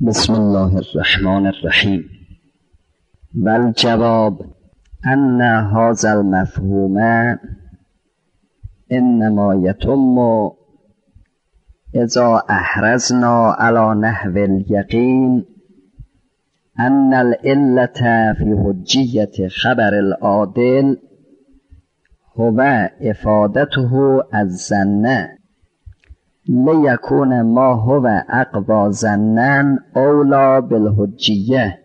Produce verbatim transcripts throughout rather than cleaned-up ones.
بسم الله الرحمن الرحیم. والجواب ان هذا المفهوم انما يتم اذا احرزنا على نحو اليقين ان العلة في حجية خبر العادل هو افادته الظن لیکون ما هو اقوا ظنا اولا بالحجیه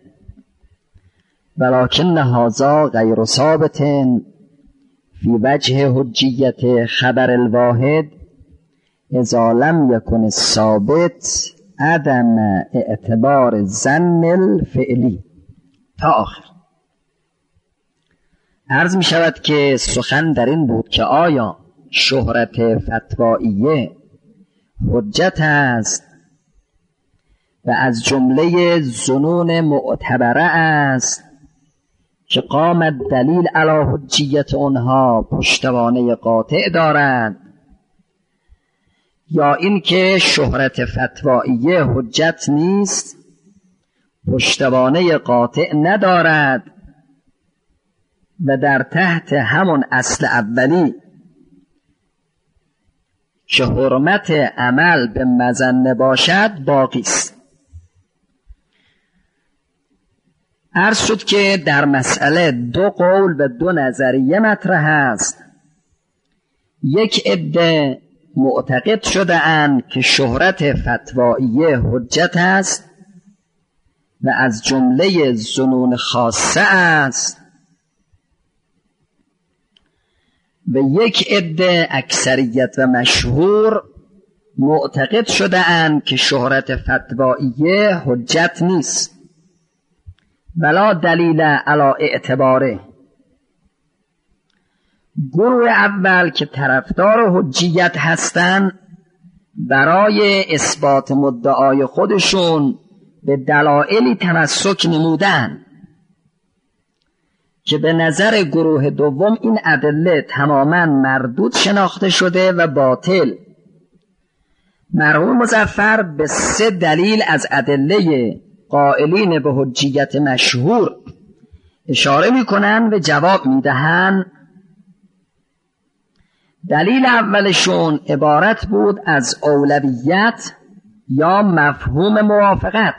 ولكن هذا غیر ثابت فی وجه حجیت خبر الواحد اذا لم یکن الثابت عدم اعتبار الظن الفعلی. تا آخر عرض می شود که سخن در این بود که آیا شهرت فتواییه حجت است و از جمله ظنون معتبره است که قام دلیل علی حجیت آنها پشتوانه قاطع دارد، یا اینکه شهرت فتواییه حجت نیست، پشتوانه قاطع ندارد و در تحت همون اصل اولی که حرمت عمل به مظنه باشد باقی است. عرض شد که در مسئله دو قول و دو نظریه مطرح است. یک عده معتقد شده اند که شهرت فتواییه حجت است و از جمله ظنون خاصه است، و یک عده اکثریت و مشهور معتقد شده اند که شهرت فتواییه حجت نیست ولا دلیل علی اعتباره. گروه اول که طرفدار حجیت هستند برای اثبات مدعای خودشون به دلایلی تمسک نمودند که به نظر گروه دوم این ادله تماما مردود شناخته شده و باطل. مرحوم مظفر به سه دلیل از ادله قائلین به حجیت مشهور اشاره میکنن و جواب میدهن. دلیل اولشون عبارت بود از اولویت یا مفهوم موافقت.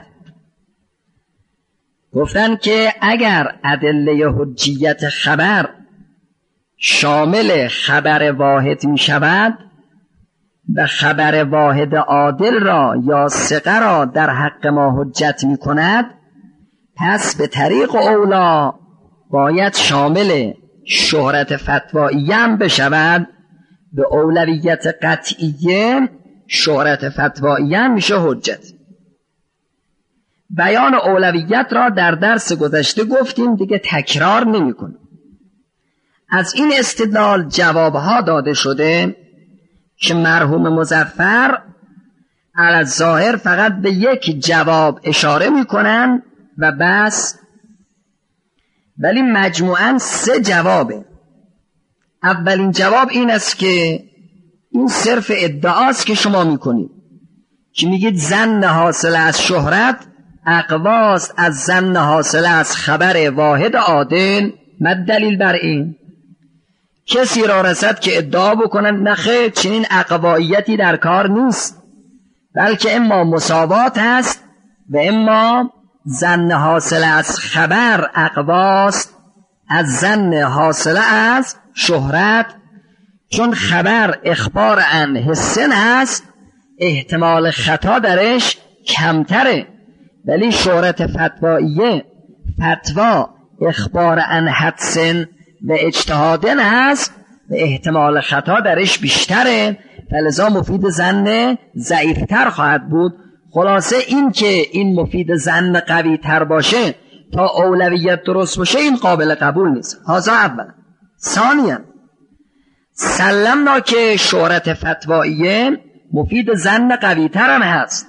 گفتن که اگر ادله حجیت خبر شامل خبر واحد می شود و خبر واحد عادل را یا ثقه را در حق ما حجت می کند، پس به طریق اولا باید شامل شهرت فتواییه هم بشود. به اولویت قطعیه شهرت فتواییه هم میشه حجت. بیان اولویت را در درس گذشته گفتیم، دیگه تکرار نمی کنیم. از این استدلال جوابها داده شده که مرحوم مظفر علی الظاهر فقط به یک جواب اشاره می کنن و بس، ولی مجموعاً سه جوابه. اولین جواب این است که این صرف ادعاست که شما می کنید که میگید ظن حاصل از شهرت اقواست از ظن حاصل از خبر واحد عادل. مد دلیل بر این کسی را رسد که ادعا بکنند نخیر چنین اقواییتی در کار نیست، بلکه اما مساوات هست و اما ظن حاصل از خبر اقواست از ظن حاصل از شهرت. چون خبر اخبار عن حسن هست احتمال خطا درش کمتره، ولی شهرت فتواییه فتوا اخبار عن حدسن و اجتهادن هست و احتمال خطا درش بیشتره، فلذا مفید ظن ضعیفتر خواهد بود. خلاصه این که این مفید ظن قوی تر باشه تا اولویت درست باشه این قابل قبول نیست. هذا اولا. ثانیا سلمنا که شهرت فتواییه مفید ظن قوی تر هم هست،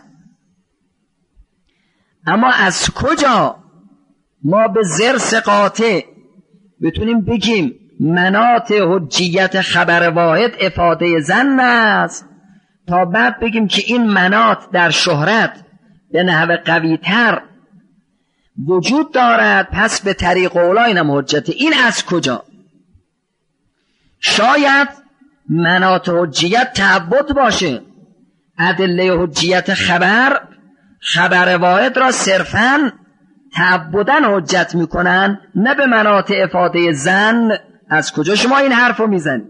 اما از کجا ما به ضرس قاطع بتونیم بگیم مناط حجیت خبر واحد افاده ظن است تا بعد بگیم که این مناط در شهرت به نحو قویتر وجود دارد، پس به طریق اولا اینم حجت. این از کجا؟ شاید مناط حجیت تعبد باشه، ادله حجیت خبر خبر واحد را صرفاً تعبدن حجت میکنن، نه به مناط افاده ظن. از کجا شما این حرف رو میزنید؟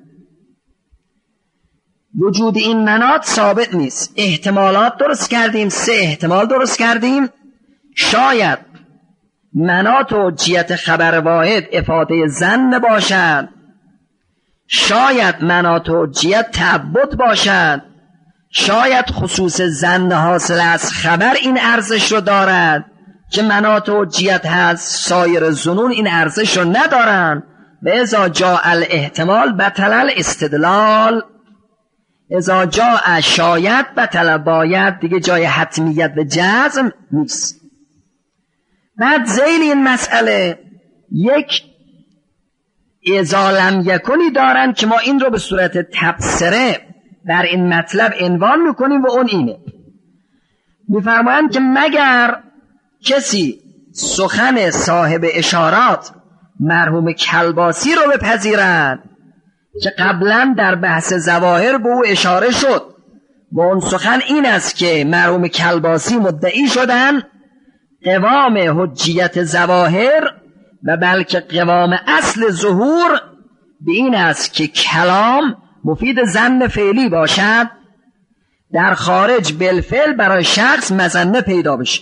وجود این مناط ثابت نیست. احتمالات درست کردیم، سه احتمال درست کردیم. شاید مناط حجیت خبر واحد افاده ظن باشد، شاید مناط حجیت تعبد باشد، شاید خصوص ظن حاصل از خبر این ارزش رو دارد که مناط حجیت هست، سایر ظنون این ارزش رو ندارن. و اذا جاء الاحتمال بطل الاستدلال، اذا جاء شاید بطل باید، دیگه جای حتمیت و جزم نیست. بعد ذیل این مسئله یک اذا لم یکنی دارن که ما این رو به صورت تبصره در این مطلب عنوان میکنیم و اون اینه، میفرمایند که مگر کسی سخن صاحب اشارات مرحوم کلباسی رو بپذیرد که قبلا در بحث ظواهر به او اشاره شد و اون سخن این است که مرحوم کلباسی مدعی شدن قوام حجیت ظواهر و بلکه قوام اصل ظهور به این است که کلام مفید ظن فعلی باشد، در خارج بالفعل برای شخص مظنه پیدا بشه.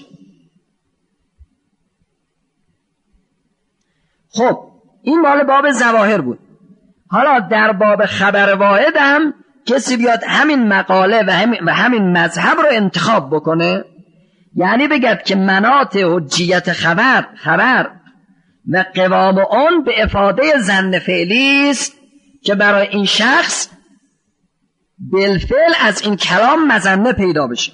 خب این مال باب ظواهر بود. حالا در باب خبر واحد هم کسی بیاد همین مقاله و همین, و همین مذهب رو انتخاب بکنه، یعنی بگد که مناط حجیت خبر خبر و قوام آن به افاده ظن فعلی است که برای این شخص بالفعل از این کلام مظنه پیدا بشه.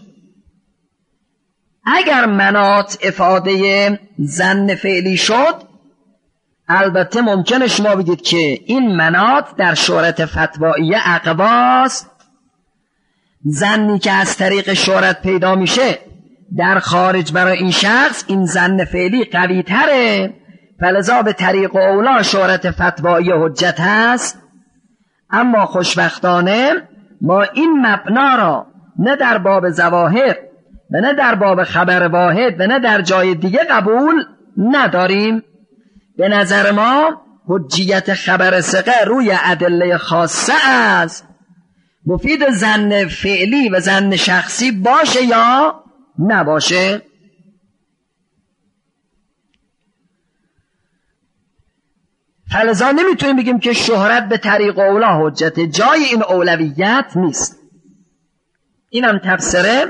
اگر مناط افاده ظن فعلی شد، البته ممکنه شما بگید که این مناط در شهرت فتواییه اقواست، ظنی که از طریق شهرت پیدا میشه در خارج برای این شخص این ظن فعلی قوی تره، فلذا به طریق اولا شهرت فتواییه حجت هست. اما خوشبختانه ما این مبنا را نه در باب ظواهر و نه در باب خبر واحد و نه در جای دیگه قبول نداریم. به نظر ما حجیت خبر ثقه روی ادله خاصه است، مفید ظن فعلی و ظن شخصی باشه یا نباشه. فلذا نمیتونیم بگیم که شهرت به طریق اولا حجت، جای این اولویت نیست. اینم تفسیره.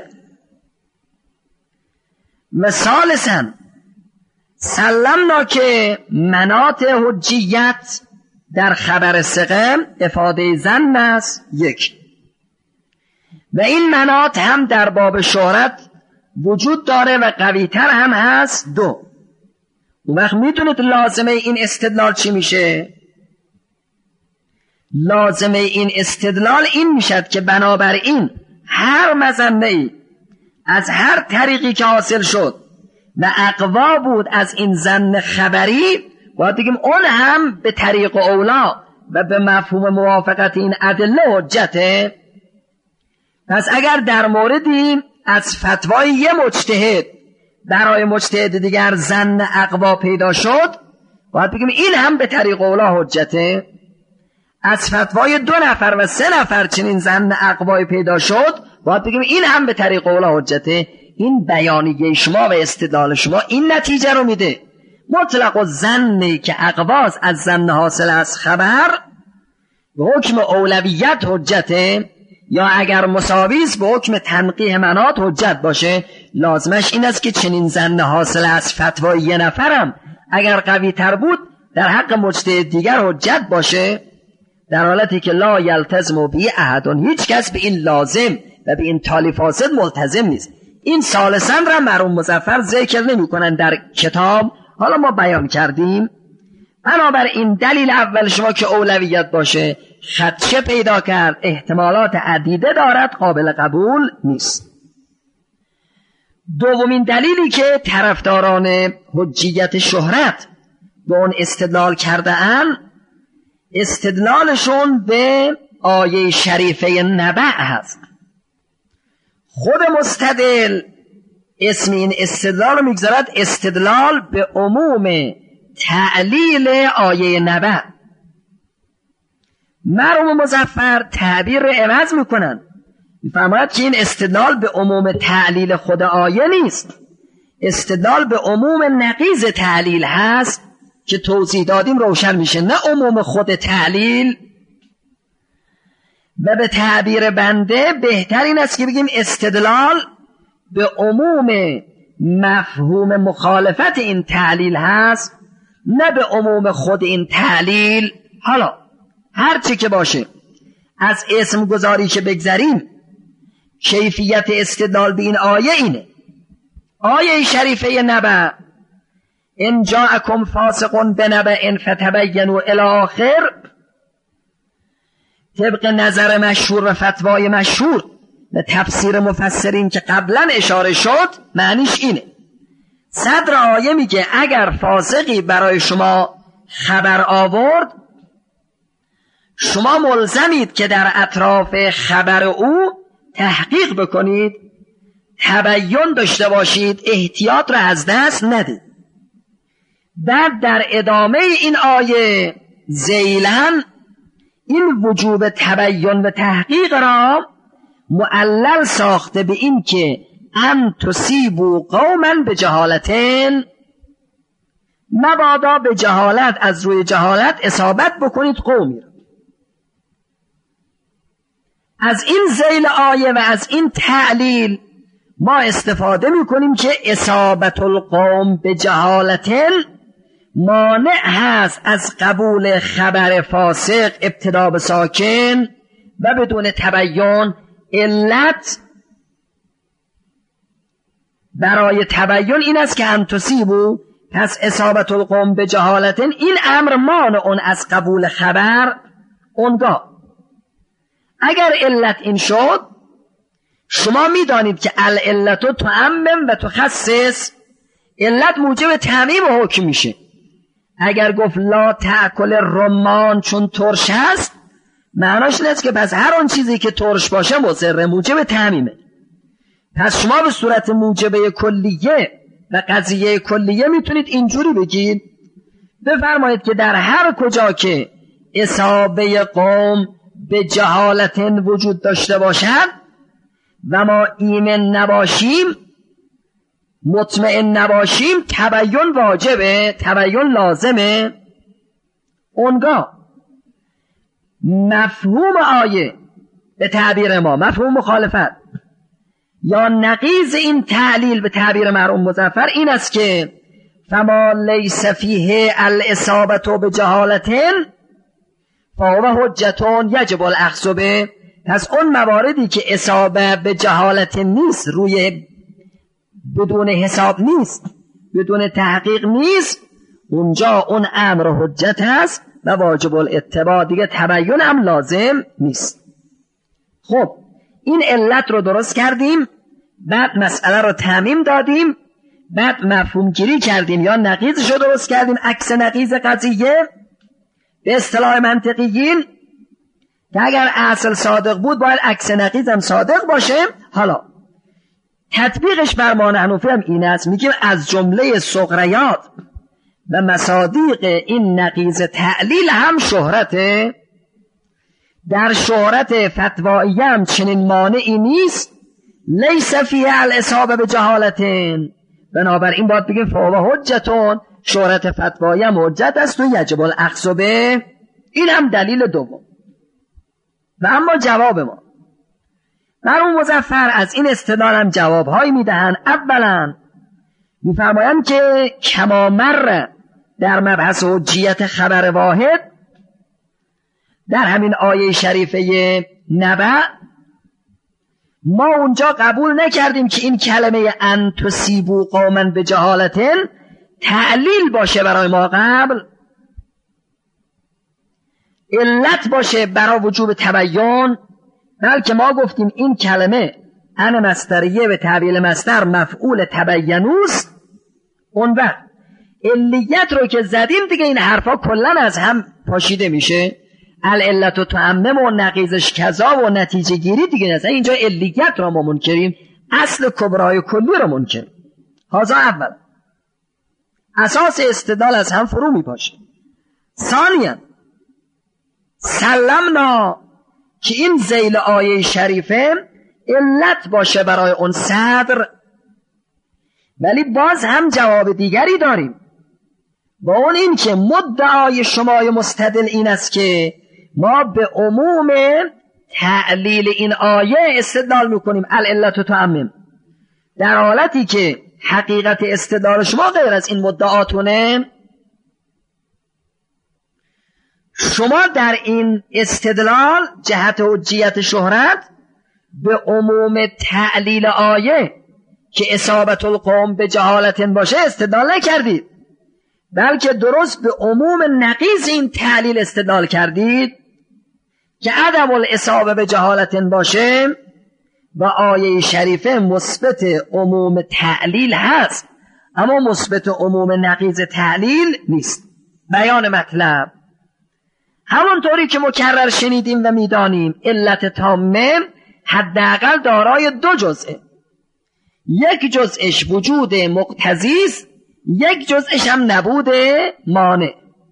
و ثالثاً سلمنا که مناط حجیت در خبر ثقه افاده ظن است یک، و این مناط هم در باب شهرت وجود داره و قویتر هم هست دو. اون وقت میدونید لازمه این استدلال چی میشه؟ لازمه این استدلال این میشد که بنابراین هر مظنه‌ای از هر طریقی که حاصل شد و اقوا بود از این ظن خبری، باید بگیم اون هم به طریق اولا و به مفهوم موافقت این ادله حجته. پس اگر در موردی از فتوای یه مجتهد برای مجتهد دیگر ظن اقوا پیدا شد، باید بگیم این هم به طریق اولا حجته. از فتوای دو نفر و سه نفر چنین ظن اقوای پیدا شد، باید بگیم این هم به طریق اولا حجته. این بیانیه شما و استدلال شما این نتیجه رو میده. مطلق الظنی که اقواس از ظن حاصل از خبر به حکم اولویت حجته، یا اگر مساویس به حکم تنقیح مناط حجت باشه. لازمش این است که چنین ظن حاصل از فتوای یه نفرم اگر قوی تر بود در حق مجتهد دیگر حجت باشه، در حالتی که لا یلتزم بی احدون، هیچ کس به این لازم و به این تالی فاسد ملتزم نیست. این ثالثاً را مرحوم مظفر ذکر نمی کنن در کتاب، حالا ما بیان کردیم. بنابراین دلیل اول شما که اولویت باشه خدشه پیدا کرد، احتمالات عدیده دارد، قابل قبول نیست. دومین دلیلی که طرفداران حجیت شهرت به اون استدلال کرده ان، استدلالشون به آیه شریفه نبع هست. خود مستدل اسم این استدلال رو میگذارد استدلال به عموم تعلیل آیه نبع. مرحوم مظفر تعبیر رو عوض میکنن، میفرماید که این استدلال به عموم تعلیل خود آیه نیست، استدلال به عموم نقیض تعلیل هست که توضیح دادیم روشن میشه، نه عموم خود تعلیل. و به تعبیر بنده بهتر این است که بگیم استدلال به عموم مفهوم مخالفت این تعلیل هست، نه به عموم خود این تعلیل. حالا هر چی که باشه، از اسم گذاری که بگذاریم، کیفیت استدلال به این آیه اینه. آیه شریفه نبع ان جاءکم فاسق بنبأ فتبینوا الی آخر، طبق نظر مشهور و فتوای مشهور و تفسیر مفسرین که قبلا اشاره شد، معنیش اینه. صدر آیه میگه اگر فاسقی برای شما خبر آورد، شما ملزمید که در اطراف خبر او تحقیق بکنید، تبیین داشته باشید، احتیاط را از دست ندید. بعد در ادامه این آیه ذیلاً این وجوب تبیین و تحقیق را معلل ساخته به این که ان تصیبوا قوما بجهالتین، مبادا به جهالت، از روی جهالت اصابت بکنید قومی را. از این ذیل آیه و از این تعلیل ما استفاده میکنیم که اصابت القوم به جهالتین مانع هست از قبول خبر فاسق ابتدا به ساکن و بدون تبیین. علت برای تبیین این است که ان تصیبوا، پس اصابت القوم به جهالتین، این امر مانع اون از قبول خبر اونگاه. اگر علت این شد، شما میدانید که العلت تعمم و تخصص، علت موجب تعمیم و حکم میشه. اگر گفت لا تأکل رمان چون ترش هست، معناش این است که پس هر آن چیزی که ترش باشه مضر، موجب تعمیمه. پس شما به صورت موجبه کلیه و قضیه کلیه میتونید اینجوری بگید، بفرمایید که در هر کجا که اصابه قوم به جهالت وجود داشته باشد و ما ایمن نباشیم، مطمئن نباشیم، تبیین واجبه، تبیین لازمه. اونگاه مفهوم آیه به تعبیر ما، مفهوم مخالفت یا نقیض این تعلیل به تعبیر مرحوم مظفر این است که فما لیس فیه الاصابت بجهالتین فهو حجتون یجب الاخذ به. پس اون مواردی که اصابه به جهالت نیست، روی بدون حساب نیست، بدون تحقیق نیست، اونجا اون امر حجت هست و واجب الاتباع، دیگه تبیین هم لازم نیست. خب این علت رو درست کردیم، بعد مسئله رو تعمیم دادیم، بعد مفهوم گیری کردیم یا نقیضش رو درست کردیم، عکس نقیض قضیه به اصطلاح منطقیین که اگر اصل صادق بود باید عکس نقیض هم صادق باشه. حالا تطبیقش بر ما حنفی هم این است، میگیم از جمله سغریات و مصادیق این نقیض تعلیل هم شهرته. در شهرت فتوایی هم چنین مانعی نیست، لیس فیه الاصابه به جهالتین، بنابراین باید بگیم فهو حجتون، شهرت فتوایی هم حجت است و یجب الاخذ به. این هم دلیل دوم. و اما جواب ما، مرحوم مظفر از این استدلال هم جوابهایی میدهن. اولا میفرمایند که کما مر در مبحث حجیت خبر واحد، در همین آیه شریفه نبع ما اونجا قبول نکردیم که این کلمه ان تصیبوا قوما بجهالتین تعلیل باشه برای ما قبل، علت باشه برای وجوب تبیین، بلکه ما گفتیم این کلمه ان مصدریه به تعبیل مصدر مفعول تبینوس. اون وقت علیت رو که زدیم دیگه این حرفا کلا از هم پاشیده میشه. العلت و تعمم و نقیزش کذا و نتیجه گیری دیگه نیست. اینجا علیت رو ما منکریم، اصل کبرای کلی رو منکریم. هازا اول اساس استدلال از هم فرو میپاشه. ثانیاً سلمنا که این ذیل آیه شریفه علت باشه برای اون صدر، ولی باز هم جواب دیگری داریم با اون این که مدعای شمای مستدل این است که ما به عموم تعلیل این آیه استدلال میکنیم العلت و تعمم، در حالتی که حقیقت استدلال شما غیر از این مدعاتونه. شما در این استدلال جهت حجیت شهرت به عموم تعلیل آیه که اصابت القوم به جهالت باشه استدلال نکردید، بلکه درست به عموم نقیض این تعلیل استدلال کردید که عدم الاصابه به جهالت باشه و آیه شریفه مثبت عموم تعلیل هست اما مثبت عموم نقیض تعلیل نیست. بیان مطلب همونطوری که مکرر شنیدیم و میدانیم علت تامه حداقل دارای دو جزئه، یک جزءش وجود مقتضی است، یک جزءش هم نبود مانع.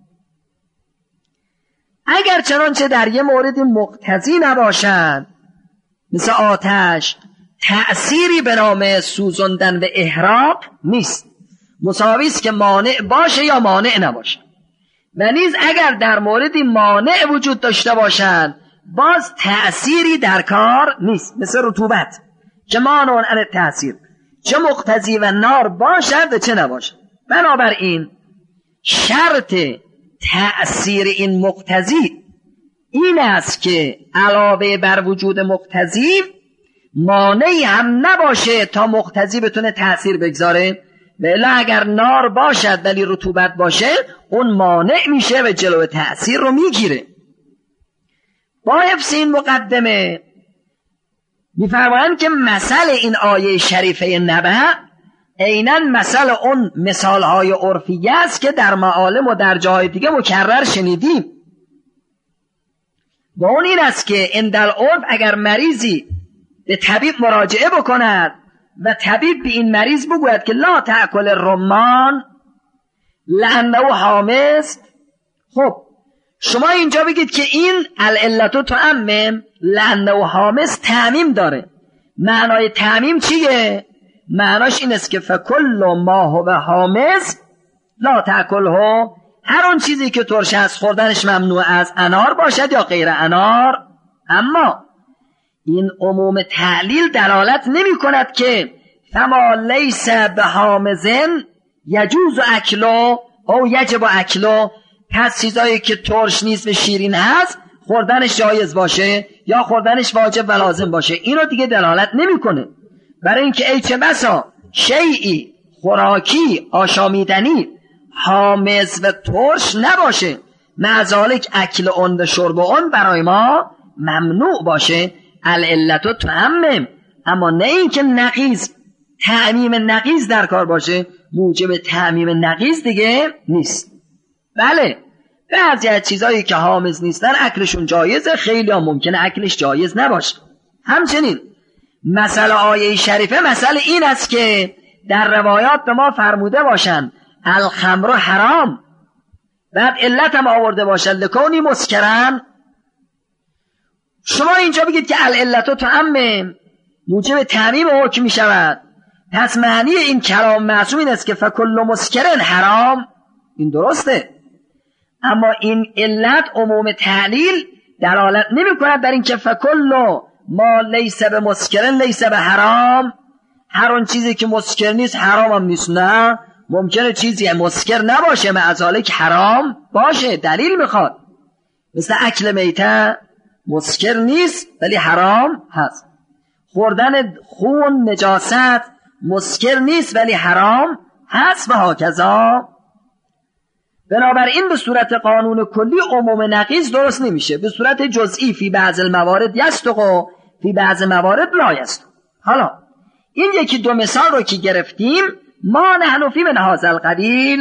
اگر چنانچه در یه مورد مقتضی نباشد مثل آتش تأثیری به نام سوزندن و احراق نیست، مساوی است که مانع باشه یا مانع نباشه. و نیز اگر در موردی مانع وجود داشته باشد باز تأثیری در کار نیست، مثل رطوبت که مانع عن تأثیر، چه مقتضی و نار باشد و چه نباشد. بنابراین شرط تأثیر این مقتضی این است که علاوه بر وجود مقتضی مانعی هم نباشه تا مقتضی بتونه تأثیر بگذاره. ولی اگر نار باشد ولی رطوبت باشه اون مانع میشه و جلو تأثیر رو میگیره. با حفظ این مقدمه میفرمایند که مثل این آیه شریفه نبع عیناً مثل اون مثالهای عرفیه است که در معالم و در جای دیگه مکرر شنیدیم. و اون این است که اندل عرف اگر مریضی به طبیب مراجعه بکند و طبیب به این مریض بگوید که لا تأکل الرمان لأنه حامض، خب شما اینجا بگید که این العلت تعمم لأنه حامض تعمیم داره. معنای تعمیم چیه؟ معناش این است که فکل ما هو حامض لا تأکله، هر اون چیزی که ترش از خوردنش ممنوع از انار باشد یا غیر انار. اما این عموم تعلیل دلالت نمی کند که فما لیس به حامضن یجوز اکلو او یجب اکلو، پس چیزایی که ترش نیست و شیرین هست خوردنش جایز باشه یا خوردنش واجب و لازم باشه. اینو دیگه دلالت نمی کنه، برای اینکه ای چه بسا شیئی خوراکی آشامیدنی حامض و ترش نباشه معذالک اکل اون و شرب اون برای ما ممنوع باشه. العلت و تعمم، اما نه اینکه نقیض تعمیم نقیض در کار باشه موجب تعمیم نقیض دیگه نیست. بله بعضی از چیزایی که حامض نیستن اکلشون جایزه، خیلی هم ممکنه اکلش جایز نباشه. همچنین مثل آیه شریفه مثل این است که در روایات به ما فرموده باشن الخمر حرام، بعد علت هم آورده باشن لکونی مسکرن. شما اینجا بگید که العلت تعمم موجب تعمیم حکم می شود، پس معنی این کلام معصوم این است که فکل مسکرن حرام، این درسته. اما این علت عموم تعلیل دلالت نمی کند در این که فکل ما لیس به مسکرن لیس به حرام، هر اون چیزی که مسکر نیست حرام هم نیست. نه، ممکنه چیزی مسکر نباشه معذالک حرام باشه، دلیل میخواد. مثل اکل میته مسکر نیست ولی حرام هست، خوردن خون نجاست مسکر نیست ولی حرام هست و هاکذا. بنابراین به صورت قانون کلی عموم نقیض درست نمیشه، به صورت جزئی فی بعض الموارد یستق و فی بعض موارد لا یستق. حالا این یکی دو مثال رو که گرفتیم، ما نحن فی من هذا القبیل،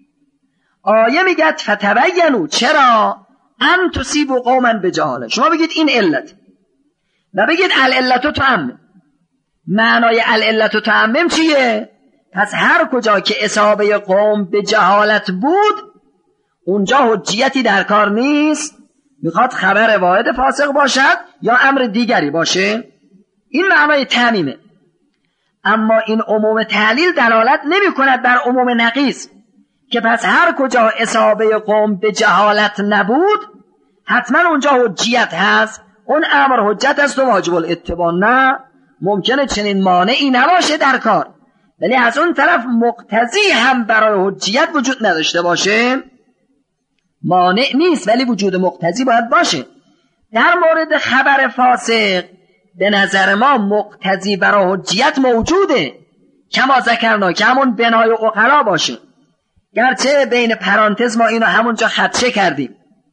آیه میگد فتبینوا، چرا؟ ان تصیبوا قوما بجهاله، شما بگید این علت و بگید العلت تعمم. معنای العلت تعمم چیه؟ پس هر کجا که اصابه قوم به جهالت بود اونجا حجیتی در کار نیست، میخواد خبر واحد فاسق باشد یا امر دیگری باشه، این معنای تعمیمه. اما این عموم تعلیل دلالت نمی کند بر عموم نقیض که پس هر کجا اصابه قوم به جهالت نبود حتما اونجا حجیت هست، اون امر حجت است و واجب الاتباع. نه، ممکنه چنین مانعی نباشه در کار، ولی از اون طرف مقتضی هم برای حجیت وجود نداشته باشه. مانع نیست ولی وجود مقتضی باید باشه. در مورد خبر فاسق به نظر ما مقتضی برای حجیت موجوده، کما ذکرنا که همون بنای عقلا باشه، گرچه بین پرانتز ما اینو همونجا خدشه کردیم.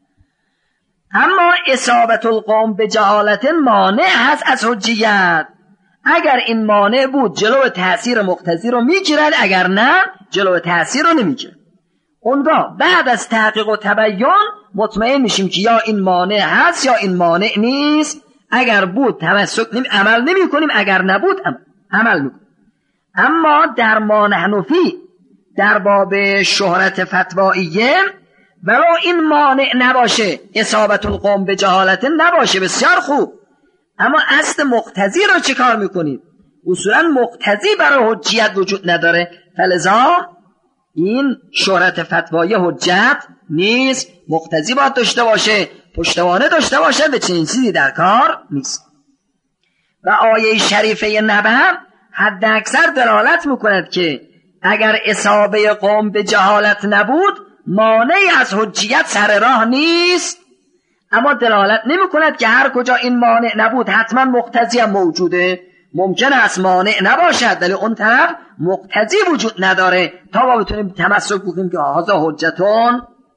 اما اصابت القوم به جهالت مانع هست از حجیت. اگر این مانع بود جلو تأثیر مقتضی رو میگیرد، اگر نه جلو تأثیر رو نمیگیرد. اونگاه بعد از تحقیق و تبیین مطمئن میشیم که یا این مانع هست یا این مانع نیست. اگر بود تمسک نمی... عمل نمی کنیم، اگر نبود عمل, عمل می کنیم. اما در ما نحن فی، در باب شهرت فتواییه، ولو این مانع نباشه، اصابت القوم به جهالت نباشه، بسیار خوب، اما اصل مقتضی رو چه کار میکنید؟ اصولا مقتضی برای حجیت وجود نداره، فلذا این شهرت فتوایی حجت نیست. مقتضی باید داشته باشه، پشتوانه داشته باشه، به چنین چیزی در کار نیست. و آیه شریفه نبأ حد اکثر دلالت میکند که اگر اصابه قوم به جهالت نبود مانعی از حجیت سر راه نیست، اما دلالت نمیکند که هر کجا این مانع نبود حتما مقتضی هم موجوده. ممکن است مانع نباشد ولی اون طرف مقتضی وجود نداره تا ما بتونیم تمسک بکنیم که هذا حجتون.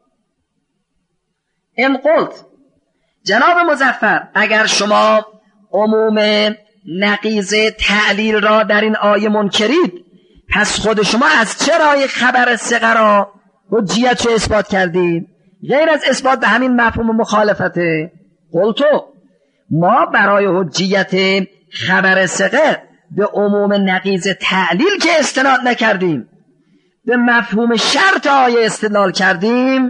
ان قلت، جناب مظفر، اگر شما عموم نقیض تعلیل را در این آیه منکرید، پس خود شما از چه راه خبر ثقه را حجیت رو اثبات کردید غیر از اثبات به همین مفهوم مخالفته؟ قلتو، ما برای حجیت خبر ثقه به عموم نقیض تعلیل که استناد نکردیم، به مفهوم شرط آیه استدلال کردیم.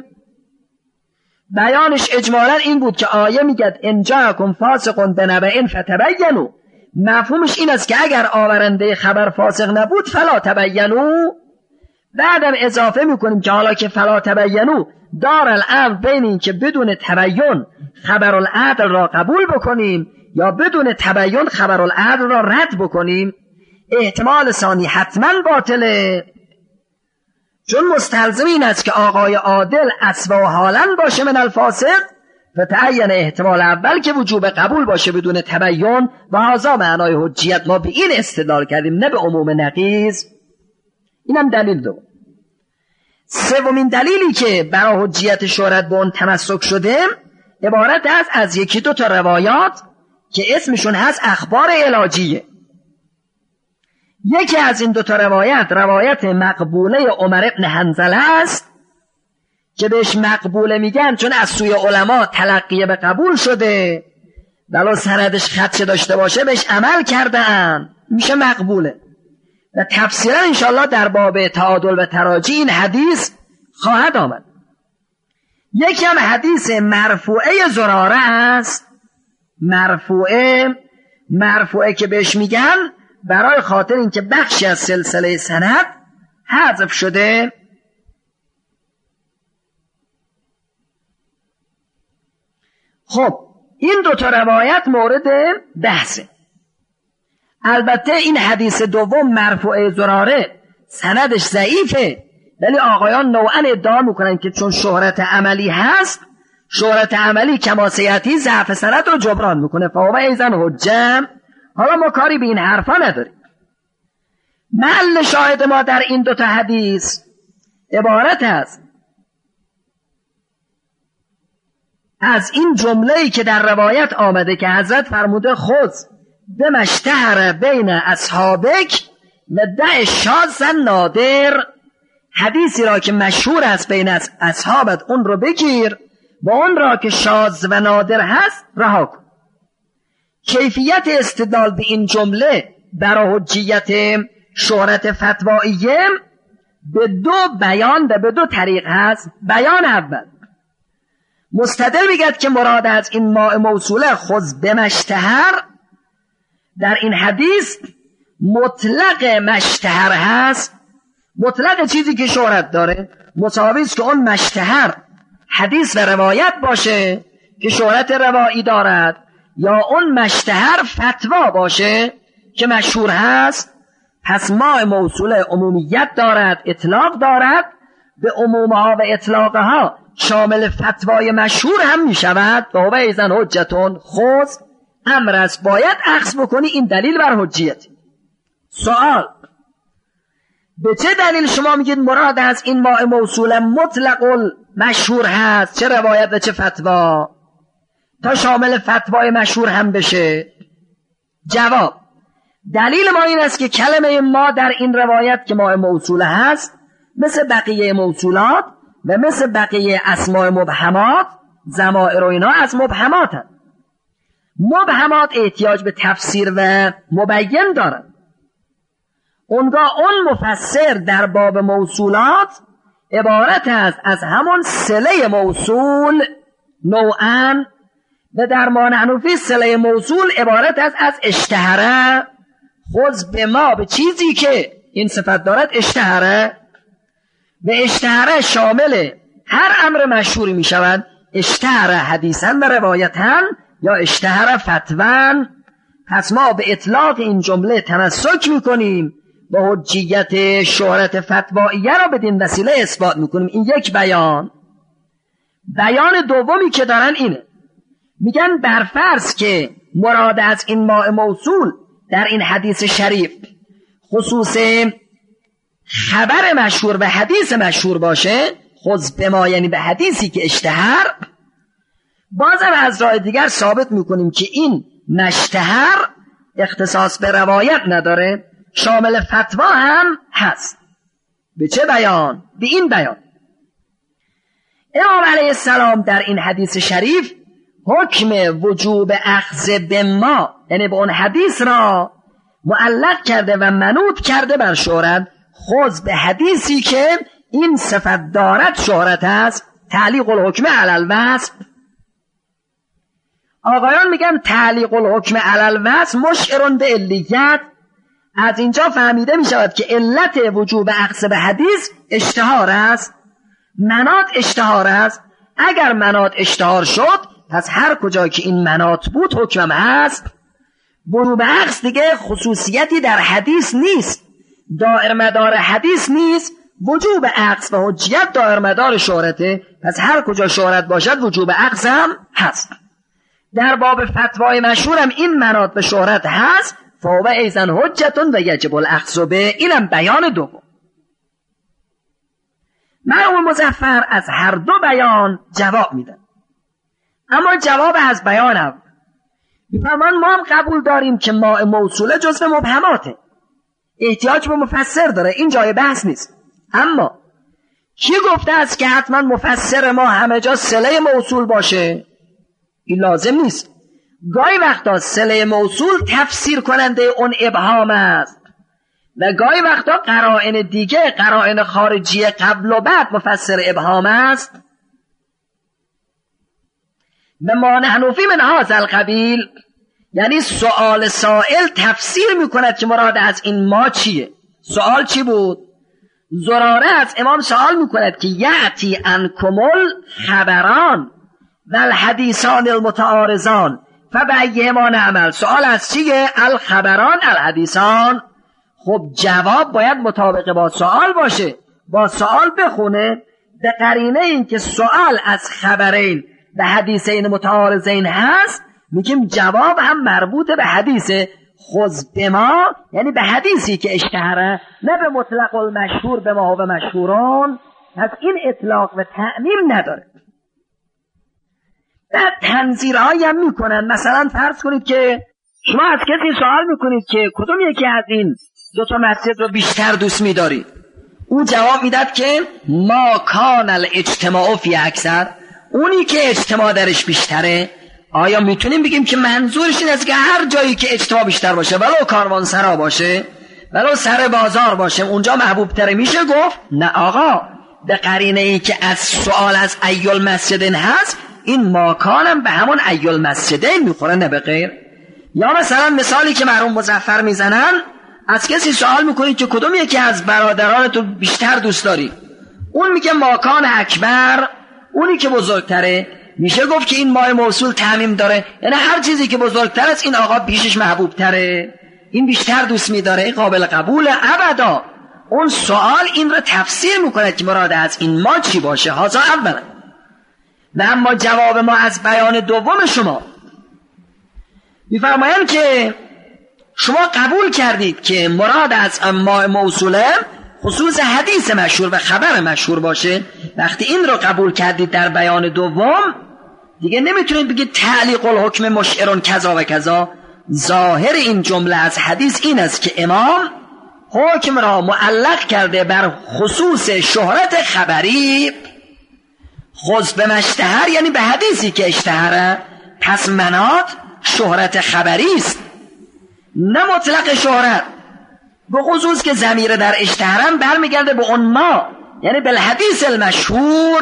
بیانش اجمالا این بود که آیه میگد ان جاءکم فاسق بنبأ فتبینوا، مفهومش این است که اگر آورنده خبر فاسق نبود فلا تبینوا. بعدم اضافه میکنیم که حالا که فلا تبینوا دار الامر بین این که بدون تبین خبر العدل را قبول بکنیم یا بدون تبین خبر العدل را رد بکنیم. احتمال ثانی حتما باطله، چون مستلزم این است که آقای عادل اسوا حالا باشه من الفاسق، فتعین احتمال اول که وجوب قبول باشه بدون تبین، و هذا معنای حجیت. ما به این استدلال کردیم نه به عموم نقیض. اینم دلیل دو. سومین دلیلی که برای حجیت شهرت به اون تمسک شده عبارت است از یکی دو تا روایات که اسمشون هست اخبار علاجیه. یکی از این دو تا روایت روایت مقبوله عمر ابن حنظله است که بهش مقبوله میگن چون از سوی علما تلقیه به قبول شده، ولو سندش خدشه داشته باشه بهش عمل کردن، میشه مقبوله. و تفسیرا انشاءالله در باب تعادل و تراجی این حدیث خواهد آمد. یکی هم حدیث مرفوعه زراره است. مرفوعه مرفوعه که بهش میگن برای خاطر اینکه بخشی از سلسله سند حذف شده. خب این دو تا روایت مورد بحثه. البته این حدیث دوم مرفوعه زراره سندش ضعیفه، ولی آقایان نوعا ادعا میکنن که چون شهرت عملی هست، شهرت عملی کماسیتی ضعف سند رو جبران میکنه، فهو ایزن حجه. حالا ما کاری به این حرفا نداریم. محل شاهد ما در این دوتا حدیث عبارت است از این جمله‌ای که در روایت آمده که حضرت فرموده خذ بما اشتهر بین اصحابک مدع شاذ نادر، حدیثی را که مشهور است بین اصحابت اون رو بگیر و اون را که شاذ و نادر هست رها کن. کیفیت استدلال به این جمله برای حجیت شهرت فتواییه به دو بیان و به دو طریق هست. بیان اول، مستدل میگد که مراد از این ماء موصوله خذ بمشتهر، در این حدیث مطلق مشتهر هست. مطلق چیزی که شهرت داره مساوی است که اون مشتهر حدیث و روایت باشه که شهرت روایی دارد، یا اون مشتهر فتوا باشه که مشهور هست. پس ماء موصوله عمومیت دارد، اطلاق دارد، به عمومها و اطلاقها شامل فتوای مشهور هم می شود. و هو ایزن حجتون خذ، امر است باید اخذ بکنی، این دلیل بر حجیت. سوال، به چه دلیل شما میگید مراد از این ماء موصوله مطلق مشهور هست، چه روایت و چه فتوا، تا شامل فتوای مشهور هم بشه؟ جواب، دلیل ما این است که کلمه ما در این روایت که ماء موصوله هست مثل بقیه موصولات و مثل بقیه اسماء مبهمات، ضمائر و اینا از مبهمات هست. مبهمات احتیاج به تفسیر و مبین دارن. اونگاه اون مفسر در باب موصولات عبارت است از همون صله موصول نوعاً، و در ما نحن فی صله موصول عبارت است از اشتهره. خذ به ما، به چیزی که این صفت دارد اشتهره، و اشتهره شامل هر امر مشهوری می شود، اشتهره حدیثاً و روایتاً یا اشتهره فتواً. پس ما به اطلاق این جمله تمسک می کنیم و حجیت شهرت فتواییه را بدین وسیله اثبات می کنیم. این یک بیان. بیان دومی که دارن اینه، میگن برفرض که مراد از این ماء موصول در این حدیث شریف خصوص خبر مشهور و حدیث مشهور باشه، خذ به ما یعنی به حدیثی که اشتهر، بازم از راه دیگر ثابت میکنیم که این مشتهر اختصاص به روایت نداره، شامل فتوا هم هست. به چه بیان؟ به این بیان. امام علیه السلام در این حدیث شریف حکم وجوب اخذ به ما یعنی به اون حدیث را معلق کرده و منوط کرده بر شهرت. خذ به حدیثی که این صفت دارد شهرت است. تعلیق الحکم علی الوصف. آقایان میگن تعلیق الحکم علی الوصف مشعر به علیت. از اینجا فهمیده میشود که علت وجوب اخذ به حدیث اشتهار است، مناط اشتهار است. اگر مناط اشتهار شد پس هر کجا که این مناط بود حکمم هست. وجوب اخذ دیگه خصوصیتی در حدیث نیست، دائر مدار حدیث نیست. وجوب اخذ و حجیت دائر مدار شهرته، پس هر کجا شهرت باشد وجوب اخذ هم هست. در باب فتوای مشهورم این مناط به شهرت هست، فهو ایزن حجتون و یجب الاخذ به. اینم بیان دوم. مرحوم مظفر از هر دو بیان جواب میدن، اما جواب از بیان اول میفرمان ما هم قبول داریم که ماء موصوله جزء مبهماته، احتیاج به مفسر داره، این جای بحث نیست. اما کی گفته است که حتما مفسر ما همه جا صله موصول باشه؟ این لازم نیست. گاهی وقتا صله موصول تفسیر کننده اون ابهام است و گاهی وقتا قرائن دیگه، قرائن خارجی قبل و بعد مفسر ابهام است. به ما نحن فی من هذا القبیل، یعنی سؤال سائل تفسیر میکند که مراد از این ما چیه. سؤال چی بود؟ زراره از امام سوال میکند که یعتی انکمل خبران و الحدیثان المتعارضان فبایهما نعمل. سوال از چیه؟ الخبران الحدیثان. خب جواب باید مطابق با سوال باشه، با سوال بخونه. به قرینه این که سوال از خبرین و حدیثین متعارضین هست، میگیم جواب هم مربوط به حدیث خذ به ما، یعنی به حدیثی که اشتهره، نه به مطلق المشهور به ما و مشهوران. پس این اطلاق و تعمیم نداره. بعد تنظیرهایی هم میکنن. مثلا فرض کنید که شما از کسی سوال میکنید که کدوم یکی از این دو تا مسجد رو بیشتر دوست میداری؟ او جواب میداد که ما کان الاجتماع فی اکثر، اونی که اجتماع درش بیشتره. آیا میتونیم بگیم که منظورش این است که هر جایی که اجتماع بیشتر باشه، ولو کاروانسرا باشه، ولو سر بازار باشه، اونجا محبوب تره میشه گفت؟ نه آقا، به قرینه ای که از سوال از ایل مسجدین هست، این ماکانم به همون ایل مسجدین میخوره نه به غیر. یا مثلا مثالی که مرحوم مظفر میزنن، از کسی سوال میکنید که کدوم یکی از برادران تو بیشتر دوست داری؟ اون میگه ماکان اکبر، اونی که بزرگتره. میشه گفت که این مای موصول تعمیم داره، یعنی هر چیزی که بزرگتر است این آقا پیشش محبوب تره، این بیشتر دوست میداره، قابل قبول ابدا. اون سوال این رو تفسیر میکنه که مراد از این ما چی باشه. هازا اولا. و اما جواب ما از بیان دوم شما، میفرمایند که شما قبول کردید که مراد از ما موصوله خصوص حدیث مشهور و خبر مشهور باشه. وقتی این رو قبول کردید در بیان دوم، دیگه نمیتونید بگید تعلیق الحکم مشعرون کذا و کذا. ظاهر این جمله از حدیث این است که امام حکم را معلق کرده بر خصوص شهرت خبری. خذ به مشتهر یعنی به حدیثی که اشتهره، پس منات شهرت خبری است نه مطلق شهرت. به خصوص که ضمیر در اشتهرم برمیگرده به اون ما، یعنی بالحدیث المشهور.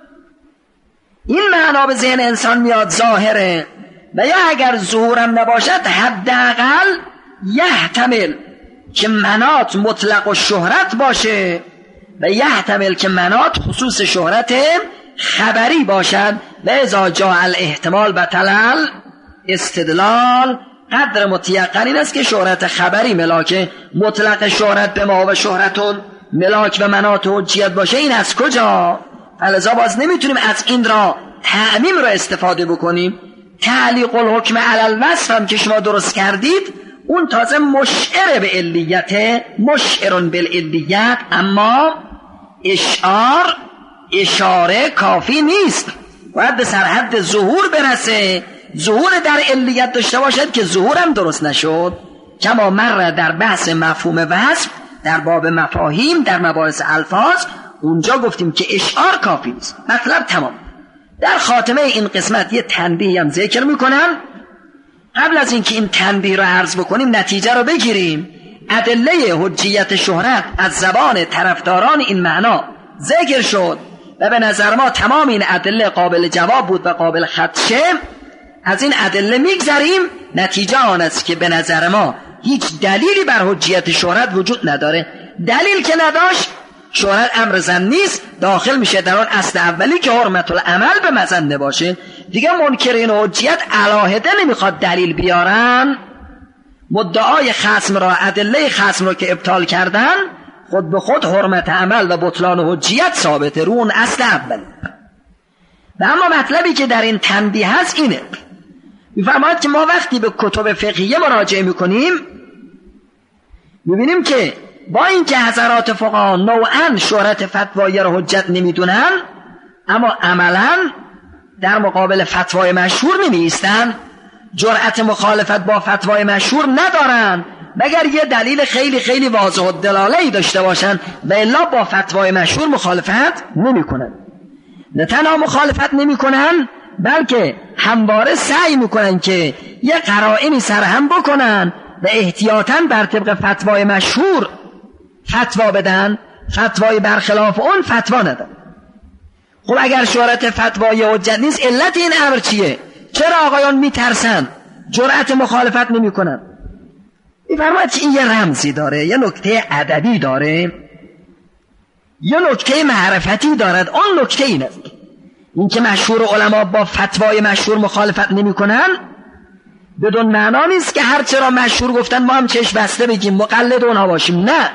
این معنا به ذهن انسان میاد ظاهره. و یا اگر ظهورم نباشد حداقل یحتمل که منات مطلق و شهرت باشه و یحتمل که منات خصوص شهرت خبری باشد. و اذا جاء الاحتمال بطل استدلال. قدر متیقن این است که شهرت خبری ملاک مطلق شهرت به ما و شهرتون ملاک و منات و حجیت باشه. این از کجا؟ فلذا باز نمیتونیم از این را تعمیم را استفاده بکنیم. تعلیق الحکم علی الوصف هم که شما درست کردید، اون تازه مشعر به علیت، مشعرون بالعلیت، اما اشعار اشاره کافی نیست، باید به سرحد ظهور برسه. ظهور در علیت داشته باشد که ظهورم درست نشد. کما مر در بحث مفهوم وصف در باب مفاهیم در مباحث الفاظ، اونجا گفتیم که اشعار کافی نیست. مطلب تمام. در خاتمه این قسمت یه تنبیه هم ذکر میکنم. قبل از اینکه این تنبیه رو عرض بکنیم نتیجه رو بگیریم. ادله حجیت شهرت از زبان طرفداران این معنا ذکر شد و به نظر ما تمام این ادله قابل جواب بود و قابل خدشه. از این ادله میگذریم. نتیجه آن است که به نظر ما هیچ دلیلی بر حجیت شهرت وجود نداره. دلیل که نداشت، شهرت امر زن نیست، داخل میشه در آن اصل اولی که حرمت العمل به مظنه باشه. دیگه منکرین حجیت علاهده نمیخواد دلیل بیارن. مدعای خصم را، ادله خصم را که ابطال کردن، خود به خود حرمت عمل و بطلان حجیت ثابته رو اون اصل اولی. و اما مطلبی که در این تنبیه هست اینه، میفرماید که ما وقتی به کتب فقهیه مراجعه میکنیم میبینیم که با اینکه حضرات فقها نوعا شهرت فتوایی را حجت نمیدونن، اما عملا در مقابل فتوای مشهور نمیایستن، جرأت مخالفت با فتوای مشهور ندارن مگر یه دلیل خیلی خیلی واضح و دلاله‌ای داشته باشن، و الا با فتوای مشهور مخالفت نمیکنن. نه تنها مخالفت نمیکنن، بلکه همواره سعی میکنن که یه قرائنی سرهم بکنن و احتیاطاً بر طبق فتوای مشهور فتوا بدن، فتوای برخلاف اون فتوا ندن. خب اگر شهرت فتوای حجت نیست، علت این امر چیه؟ چرا آقایان میترسن جرأت مخالفت نمیکنن؟ میفرماید که این یه رمزی داره، یه نکته ادبی داره، یه نکته معرفتی دارد. آن نکته این است، این که مشهور علما با فتوای مشهور مخالفت نمی کنن بدون معنا نیست که هر چرا مشهور گفتن ما هم چشم بسته بگیم مقلد اونها باشیم. نه،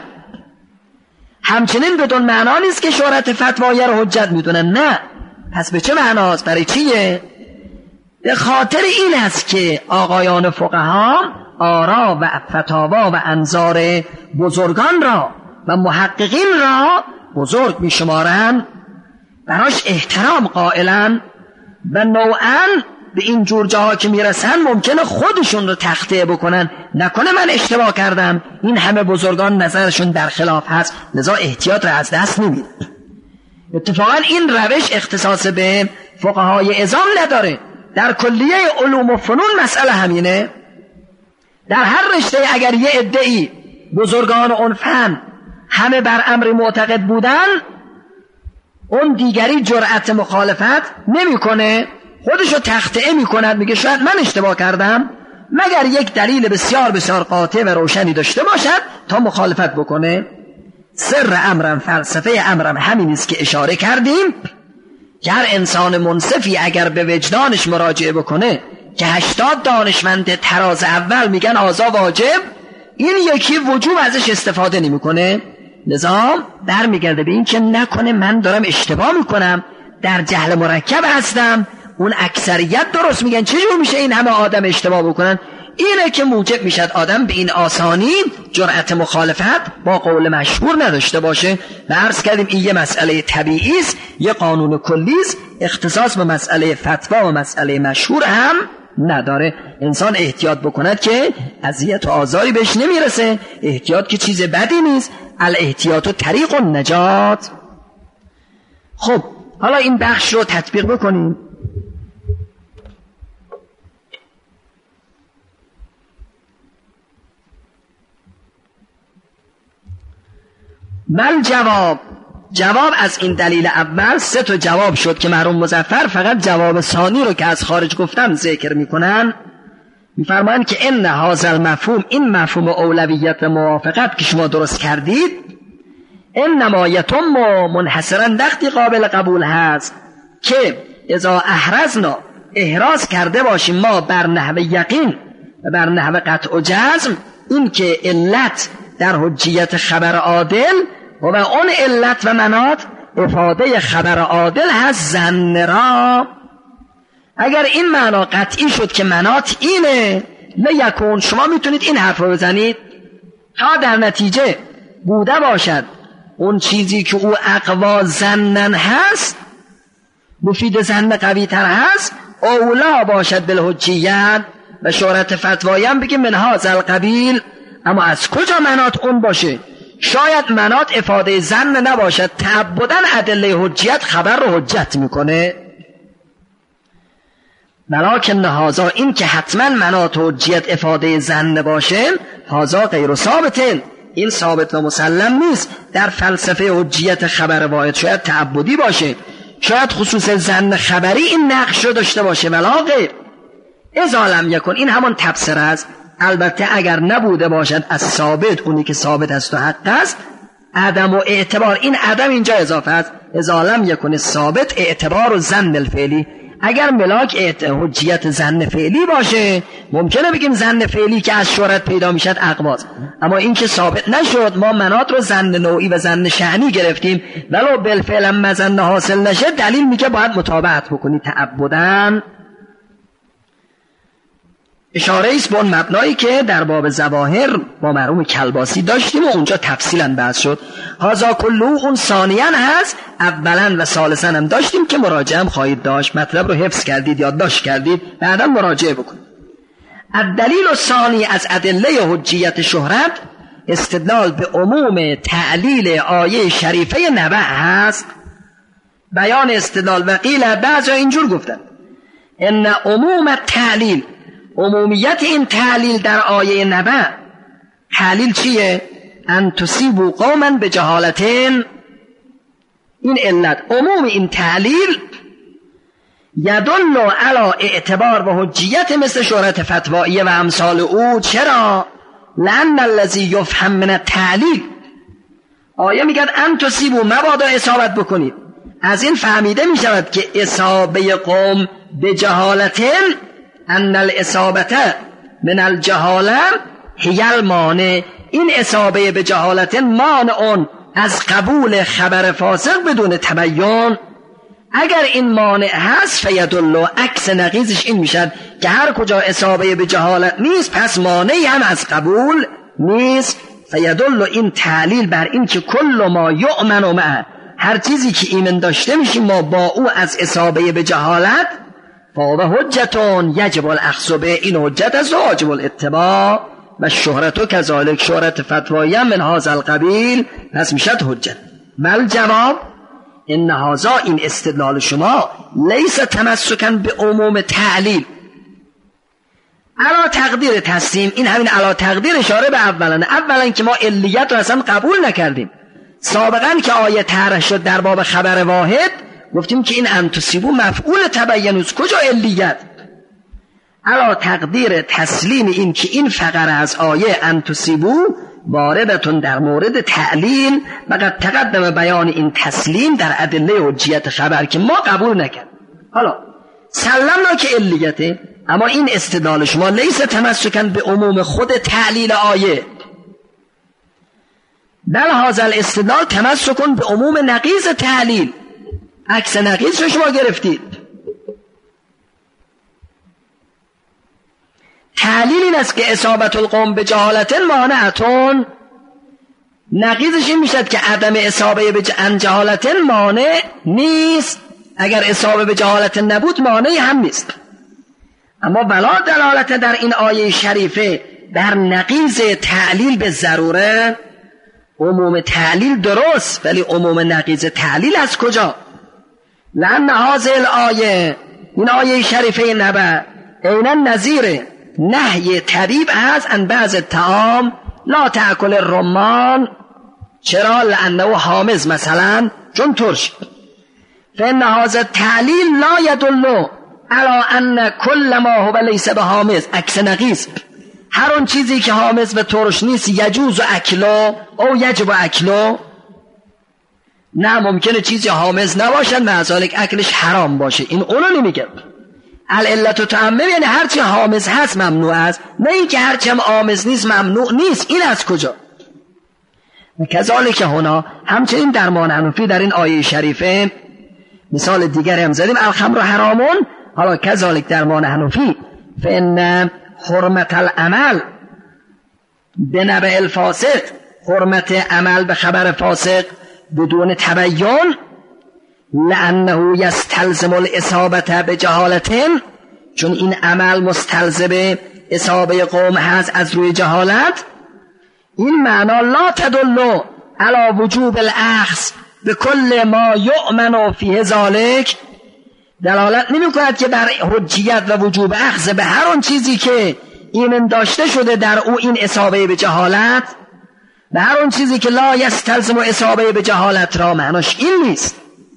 همچنین بدون معنا نیست که شهرت فتوای رو حجت میدونن. نه، پس به چه معناست؟ برای چیه؟ به خاطر این است که آقایان فقها آرا و فتاوا و انظار بزرگان را و محققین را بزرگ می شمارن، براش احترام قائلن و نوعا به این جور جاها که میرسن ممکنه خودشون رو تخطئه بکنن، نکنه من اشتباه کردم. این همه بزرگان نظرشون در خلاف هست، لذا احتیاط رو از دست نمیده. اتفاقا این روش اختصاص به فقهای عظام نداره، در کلیه علوم و فنون مسئله همینه. در هر رشته اگر یه عده‌ای بزرگان اون فن همه بر امر معتقد بودن، اون دیگری جرأت مخالفت نمیکنه، خودشو تخطئه میکند، میگه شاید من اشتباه کردم، مگر یک دلیل بسیار بسیار قاطع و روشنی داشته باشد تا مخالفت بکنه. سر امرم، فلسفه امرم همین است که اشاره کردیم که هر انسان منصفی اگر به وجدانش مراجعه بکنه که هشتاد دانشمند تراز اول میگن آزا واجب، این یکی وجوب ازش استفاده نمیکنه. لذا در میگرده به این که نکنه من دارم اشتباه میکنم، در جهل مرکب هستم، اون اکثریت درست میگن، چجور میشه این همه آدم اشتباه بکنن؟ اینه که موجب میشد آدم به این آسانی جرأت مخالفت با قول مشهور نداشته باشه. و عرض کردیم این یه مسئله طبیعی است، یه قانون کلی است، اختصاص به مسئله فتوا و مسئله مشهور هم نداره. انسان احتیاط بکند که اذیت و آزاری بهش نمیرسه. احتیاط که چیز بدی نیست، الاحتیاط و طریق النجات. خب حالا این بخش رو تطبیق بکنیم. بل جواب جواب از این دلیل اول سه تا جواب شد که مرحوم مظفر فقط جواب ثانی رو که از خارج گفتم ذکر میکنن. میفرمایند که ان هذا المفهوم، این مفهوم اولویت و موافقت که شما درست کردید، انما یتم منحصرا وقتی قابل قبول هست که اذا احرزنا، احراز کرده باشیم ما بر نحو یقین و بر نحو قطع و جزم، این که علت در حجیت خبر عادل و اون علت و منات افاده خبر عادل هست ظن را. اگر این معنا قطعی شد که منات اینه، لیکون شما میتونید این حرف رو بزنید تا در نتیجه بوده باشد اون چیزی که او اقوا ظنن هست، مفید ظن قوی تر هست، اولا باشد بالحجیت و شهرت فتوایم بگه من هذا القبیل. اما از کجا منات اون باشه؟ شاید منات افاده ظن نباشد، تعبداً ادله حجیت خبر رو حجت میکنه. ولکن هذا، این که حتما منات حجیت افاده ظن باشه، هذا غیر ثابت، این ثابت و مسلم نیست. در فلسفه حجیت خبر واحد شاید تعبدی باشه، شاید خصوص ظن خبری این نقش رو داشته باشه، ولا غیر. اذا لم یکن، این همان تفسیر است. البته اگر نبوده باشد از ثابت، اونی که ثابت است و حق است، عدم و اعتبار، این عدم اینجا اضافه است. اذا لم یکن ثابت اعتبار و ظن الفعلی، اگر ملاک حجیت ظن فعلی باشه ممکنه بگیم ظن فعلی که از شهرت پیدا میشد اقواست، اما این که ثابت نشد ما منات رو ظن نوعی و ظن شأنی گرفتیم، ولو بالفعل هم مظنه حاصل نشه دلیل میگه باید متابعت بکنی تعبداً. اشاره ایست به اون مبنایی که در باب ظواهر با مرحوم کلباسی داشتیم و اونجا تفصیلا بحث شد. هازا کلو اون ثانیاً هست، اولاً و ثالثاً هم داشتیم که مراجعه هم خواهید داشت، مطلب رو حفظ کردید، یادداشت کردید، بعدا مراجعه بکنید. الدلیل الثانی از ادله حجیت شهرت استدلال به عموم تعلیل آیه شریفه نبع هست. بیان استدلال وقیل بعضا اینجور گفتن ان عموم تعلیل، عمومیت این تعلیل در آیه نبع، تعلیل چیه؟ ان تصیبوا قوما بجهالتین، این علت عموم این تعلیل یدل علی اعتبار و حجیت مثل شهرت فتوایی و امثال او. چرا؟ لأن الذی یفهم من التعلیل، آیه میگن ان تصیبوا، مبادا اصابت بکنید، از این فهمیده میشود که اصابه قوم بجهالتین ان الاصابت من الجهاله هی المانع، این اصابه به جهالت مانع از قبول خبر فاسق بدون تبیین. اگر این مانع هست فیدل، عکس نقیضش این میشد که هر کجا اصابه به جهالت نیست پس مانعی هم از قبول نیست. فیدل، این تعلیل بر این که کل ما یؤمن معه، هر چیزی که ایمن داشته میشیم ما با او از اصابه به جهالت فهو حجتون یجب الاخذ به، این حجت است و واجب الاتباع. و شهرت و کذالک، شهرت فتوایی هم من هذا القبیل، پس میشد حجت. بل جواب ان هذا، این استدلال شما لیس تمسکا به عموم تعلیل علا تقدیر تسلیم. این همین علا تقدیر اشاره به اولا اولا که ما علیت رو اصلا قبول نکردیم. سابقا که آیه طرح شد در باب خبر واحد گفتیم که این انتصیبو مفعول تبینوس، کجا علیت؟ علا تقدیر تسلیم این که این فقره از آیه انتصیبو واردتون در مورد تعلیل و قد تقدم بیان این تسلیم در ادله حجیت خبر که ما قبول نکرد. حالا سلمنا که علیته، اما این استدلال شما لیس تمسکا به عموم خود تعلیل آیه، بل هذا الاستدلال تمسکن به عموم نقیض تعلیل، عکس نقیض رو شما گرفتید. تعلیل این است که اصابت القوم به جهالت مانعتون، نقیضش این میشد که عدم اصابه به جهالت مانع نیست، اگر اصابه به جهالت نبود مانعی هم نیست. اما بلا دلالت در این آیه شریفه در نقیض تعلیل به ضروره. عموم تعلیل درست، ولی عموم نقیض تعلیل از کجا؟ لأن هذه الآیه، این آیه شریفه نبع عینا نظیر نهی طبیب هست ان بعض الطعام لا تأکل الرمان. چرا؟ لأنه حامض، مثلا چون ترش. فإن هذا التعلیل لا يدل على ان كل ما هو ليس بحامض، عکس نقیض. هر اون چیزی که حامض و ترش نیست یجوز اکلو او یجب اکلو. نه، ممکنه چیزی حامض نباشد معذالک اکلش حرام باشه، این اونو نمیگه. العلت تعمم یعنی هرچی حامض هست ممنوع است، نه اینکه هرچی هم حامض نیست ممنوع نیست. این از کجا؟ کذالک هنا، همچنین در مان حنفی در این آیه شریفه مثال دیگر هم زدیم، الخمر حرامون. حالا کذالک در مان حنفی فإن حرمت العمل به نبع الفاسق، حرمت عمل به خبر فاسق بدون تبیین، لأنه یستلزم الاصابت به جهالتین، چون این عمل مستلزم اصابه قوم هست از روی جهالت. این معنا لا تدل علی وجوب الاخذ به کل ما یؤمن فیه ذالک، دلالت نمی کند که بر حجیت و وجوب اخذ به هر اون چیزی که ایمن داشته شده در او این اصابه به جهالت، به هر اون چیزی که لا یستلزم اصابه به جهالت را معناش این نیست.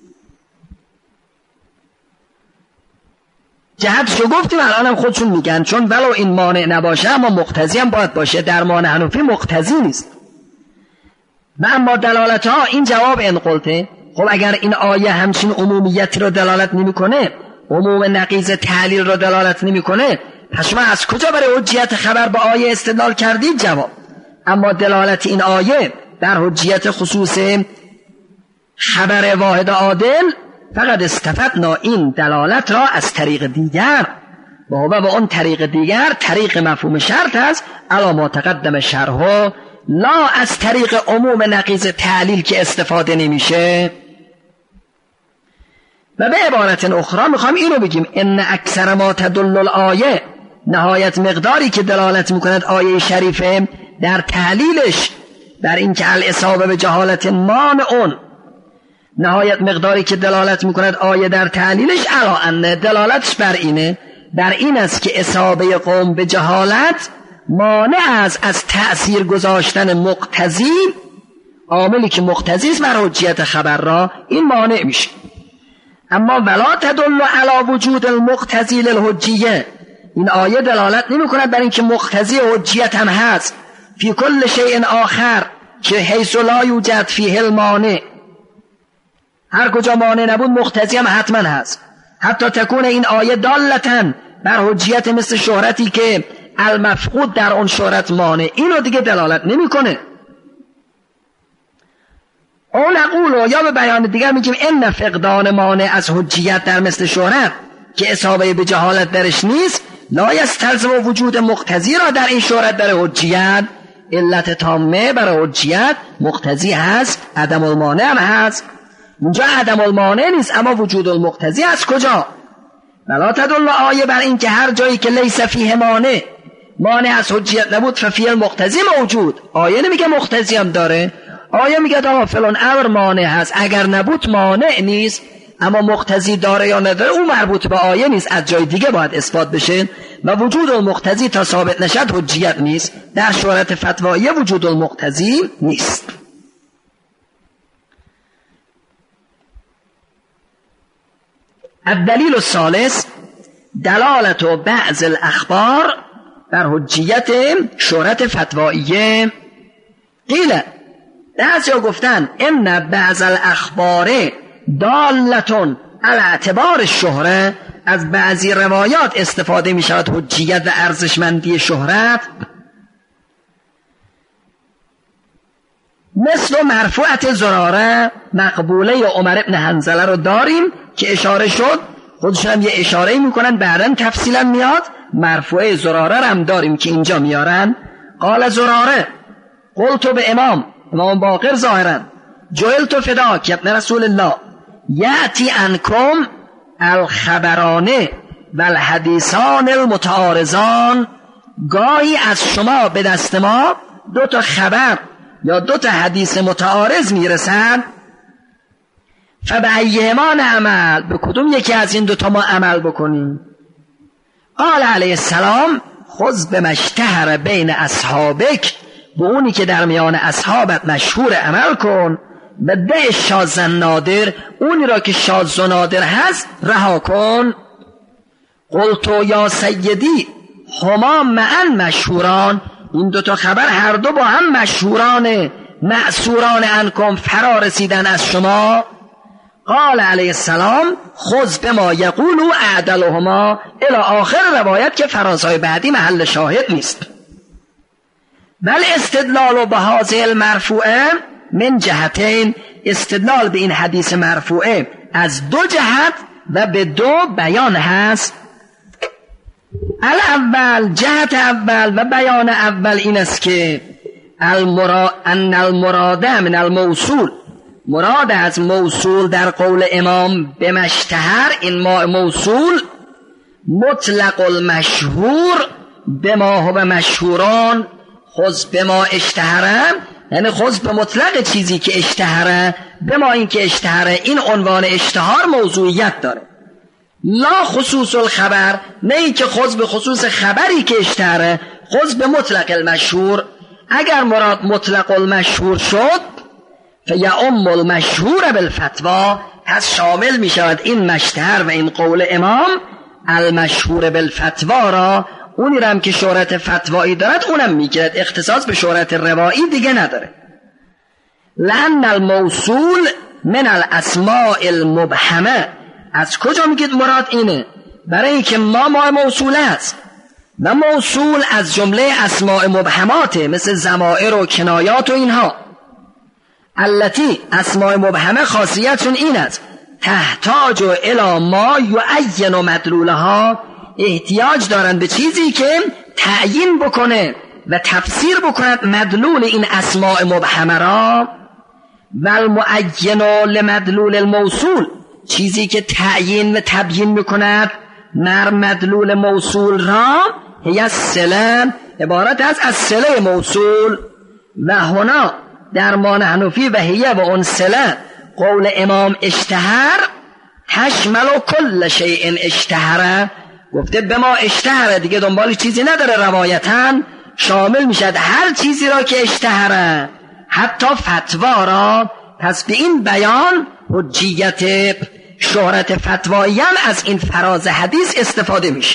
جهتشو گفتیم، الان هم خودشون میگن چون ولو این مانع نباشه اما مقتضی هم باید باشه. در مانع حنفی مقتضی نیست. و اما دلالت ها، این جواب این قلته. خب اگر این آیه همچین عمومیت رو دلالت نمی کنه، عموم نقیض تعلیل رو دلالت نمی کنه، پس شما از کجا برای حجیت خبر با آیه استدلال کردید؟ جواب اما دلالت این آیه در حجیت خصوص خبر واحد عادل فقط استفدنا این دلالت را از طریق دیگر، و با اون طریق دیگر طریق مفهوم شرط است علا ما تقدم شرحه، لا از طریق عموم نقیض تعلیل که استفاده نمیشه. و به عبارت اخرى میخوام اینو بگیم ان اکثر ما تدل الآیه، نهایت مقداری که دلالت میکند آیه شریفه در تعلیلش در این که الاصابه به جهالت مانعون، نهایت مقداری که دلالت میکند آیه در تعلیلش علا ان، دلالتش بر اینه، بر این است که اصابه قوم به جهالت مانع است از تأثیر گذاشتن مقتضی، عاملی که مقتضی است بر حجیت خبر را، این مانع میشه. اما ولا تدل علی وجود المقتضی للحجیه، این آیه دلالت نمی کند بر این که مقتضی حجیت هم هست فی کل شیء آخر که حیث لا یوجد فیه المانع، هر کجا مانع نبود مقتضی هم حتما هست. حتی تکون این آیه دالتن بر حجیت مثل شهرتی که المفقود در اون شهرت مانع، اینو دیگه دلالت نمی کنه. اون اقولو، یا به بیان دیگر میگیم ان فقدان مانع از حجیت در مثل شهرت که اصابه به جهالت درش نیست، لا یستلزم وجود مقتضی را در این شهرت در حجیت. علت تامه برای حجیت مقتضی هست، عدم المانع هم هست. اینجا عدم المانع نیست، اما وجود المقتضی از کجا؟ ولا تدل آیه بر این که هر جایی که لیس فیه مانع مانع از حجیت نبود ففیه المقتضی موجود. آیه نمیگه مقتضی هم داره، آیه میگه آقا فلان امر مانع هست، اگر نبود مانع نیست، اما مقتضی داره یا نداره اون مربوط به آیه نیست، از جای دیگه باید اثبات بشه و وجود المقتضی تا ثابت نشد حجیت نیست. در شهرت فتواییه وجود المقتضی نیست. الدلیل الثالث دلالت بعض الاخبار بر حجیت شهرت فتواییه. قیل بعضیا گفتن ان بعض الاخبار دالتون علی اعتبار الشهره، از بعضی روایات استفاده می شود حجیت و ارزشمندی شهرت. مثل مرفوعت زراره مقبوله عمر ابن حنظله رو داریم که اشاره شد، خودشون هم یه اشاره میکنن بعدن تفصیلا میاد. مرفوعه زراره رو هم داریم که اینجا میارن. قال زراره قلت به امام امام باقر ظاهرا جعلت فداک ابن رسول الله یأتی انکم الخبرانه و الحدیثان المتعارضان، گاهی از شما به دست ما دو تا خبر یا دو تا حدیث متعارض میرسن، فبأیهما نعمل، به کدوم یکی از این دو تا ما عمل بکنیم؟ قال علیه السلام خذ بما اشتهر بین اصحابک، به اونی که در میان اصحابت مشهور عمل کن، و ده شاذ نادر، اونی را که شاذ و نادر هست رها کن. قلت یا سیدی هما معا مشهوران، این دوتا خبر هر دو با هم مشهورانه، معصوران انکم فرا رسیدن از شما. قال علیه السلام خذ بما یقول اعدلهما، الی آخر روایت که فرازهای بعدی محل شاهد نیست. بل استدلال به هذه المرفوعه من جهتین، استدلال به این حدیث مرفوعه از دو جهت و به دو بیان هست. الاول، جهت اول و بیان اول این است که المرا... ان المراد من الموصول، مراد از موصول در قول امام به مشتهر، این ما موصول مطلق المشهور به ما هو مشهوران، خذ به ما اشتهره، یعنی خذ به مطلق چیزی که اشتهره، به ما این که اشتهره، این عنوان اشتهار موضوعیت داره. لا خصوص الخبر، نه ای که خذ به خصوص خبری که اشتهره، خذ به مطلق المشهور. اگر مراد مطلق المشهور شد فیعم المشهور بالفتوا، پس شامل می شود این مشتهر و این قول امام المشهور بالفتوا را، اونی را هم که شهرت فتوایی دارد اونم میگیرد، اختصاص به شهرت روایی دیگه نداره. لأن الموصول من الاسماء المبهمه، از کجا میگید مراد اینه؟ برای اینکه ما ما موصول است و موصول از جمله اسماء مبهماته، مثل ضمائر و کنایات و اینها. التی اسماء مبهمه خاصیتشون این است تحتاج الی ما یعین مدلولها، احتیاج دارن به چیزی که تعیین بکنه و تفسیر بکند مدلول این اسماء مبهمه را. و المعین لمدلول الموصول، چیزی که تعیین و تبیین میکند مر مدلول موصول را، هی الصله، عبارت است از صله موصول. و هنا در ما نحن فی و هیه و اون صله قول امام اشتهر تشمل و کل شیء اشتهره، گفته به ما اشتهره دیگه دنبال چیزی نداره، روایتاً شامل میشد هر چیزی را که اشتهره، حتی فتوا را. پس به این بیان حجیت شهرت فتواییان از این فراز حدیث استفاده میشه.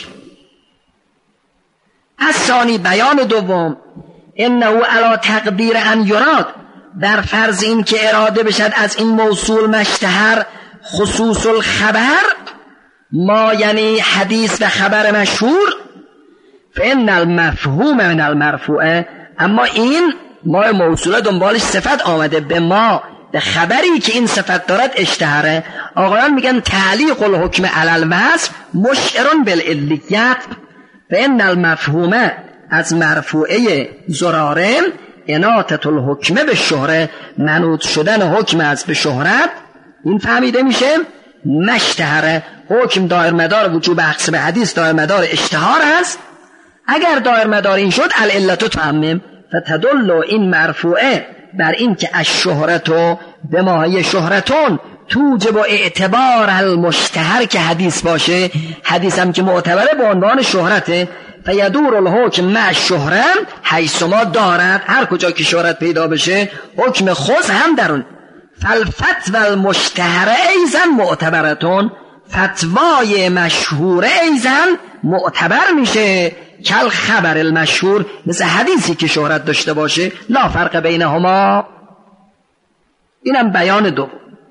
از ثانی بیان دوم، انه علی تقدیر ان یراد، در فرض این که اراده بشد از این موصول مشتهر خصوص الخبر، ما یعنی حدیث و خبر مشهور، فان المفهوم من المرفوعه، اما این ما موصوله دنبالش صفت آمده، به ما به خبری که این صفت دارد اشتهره. آقایان میگن تعلیق الحکم علی الوصف مشعر بالعلیت، فان المفهوم از مرفوعه زراره اناطة الحکم به شهره، منوط شدن حکم از به شهرت، این فهمیده میشه مشتهره، حکم دایر مدار وجوب اخذ به حدیث دایر مدار اشتهار است. اگر دایر مدار این شد العلت تعمم، فتدل این مرفوعه بر این که الشهرتو به ماهی شهرتون توجب اعتبار المشتهر که حدیث باشه، حدیث هم که معتبره به عنوان شهرته، فیدور الحکم مع شهره حیثما دارد، هر کجا که شهرت پیدا بشه حکم خاص هم درون. فالفتوى المشتهره ایزن معتبرتون، فتوای مشهور ایزن معتبر میشه، کل خبر المشهور مثل حدیثی که شهرت داشته باشه، لا فرق بینهما. اینم بیان دو.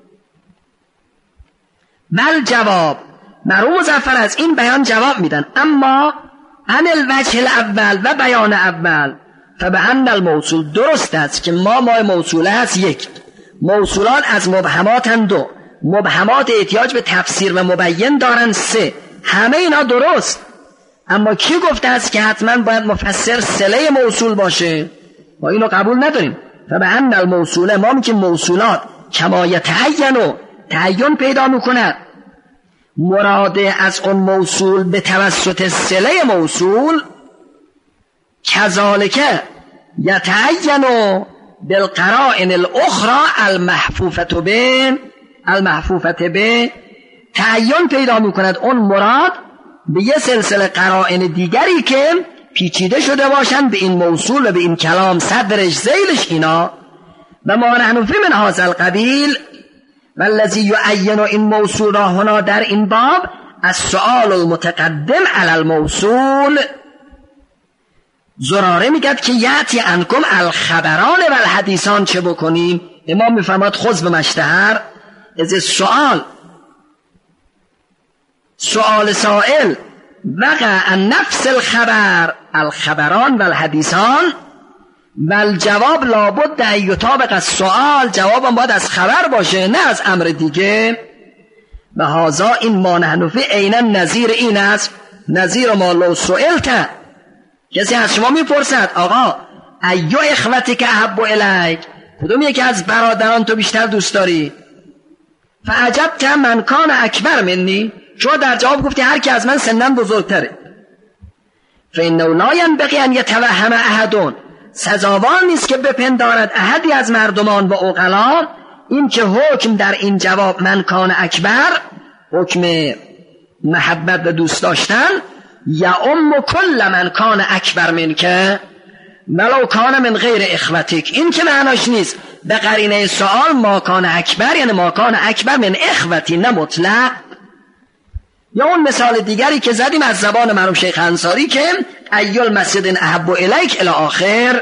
بل جواب مرحوم مظفر از این بیان جواب میدن، اما عن الوجه الاول و بیان اول فبأن الموصول، درست است که ما ما موصوله هست یک، موصولان از مبهماتن دو، مبهمات احتیاج به تفسیر و مبین دارن سه، همه اینا درست. اما کی گفته است که حتما باید مفسر صله موصول باشه؟ ما اینو قبول نداریم. فبأن الموصوله، ما میگیم موصولات کما یتعین و تعین پیدا میکنه، مراد از اون موصول به توسط صله موصول، کذالک یتعین بالقرائن الاخرى المحفوفه به المحفوفه به، تعین پیدا میکند اون مراد به یه سلسله قرائن دیگری که پیچیده شده باشند به این موصول و به این کلام، صدرش ذیلش اینا. و ما نحن فی من هذا القبیل والذی یعین این موصول را هنا در این باب السؤال المتقدم علی الموصول. زراره میگد که یأتی عنکم الخبران و الحدیثان، چه بکنیم؟ امام میفرماد خذ به مشتهر از السؤال، سؤال سائل وقع عن نفس الخبر الخبران و الحدیثان و الجواب لابد ان یطابق السؤال، جوابم باید از خبر باشه نه از امر دیگه. و هذا این ما نحن فی عینا نظیر این است، نظیر ما لو سئلت، کسی از شما میپرسد آقا ایو اخوتی که احب الیک، کدوم یکی از برادران تو بیشتر دوست داری؟ فعجبت من کان اکبر منی، شما در جواب گفتی هر کی از من سنن بزرگتره. فانه لا ينبغي ان يتوهم احد، سزاوار نیست که بپندارد احدی از مردمان و عقلا این که حکم در این جواب من کان اکبر، حکم محبت و دوست داشتن، یا ام کل من کان اکبر من که ولو کان من غیر اخوتک، این که معناش نیست به قرینه سوال ما کان اکبر یعنی ما کان اکبر من اخوتی، نه مطلق. یا اون مثال دیگری که زدیم از زبان مرحوم شیخ انصاری که ایل مسجد احب الیک الی آخر.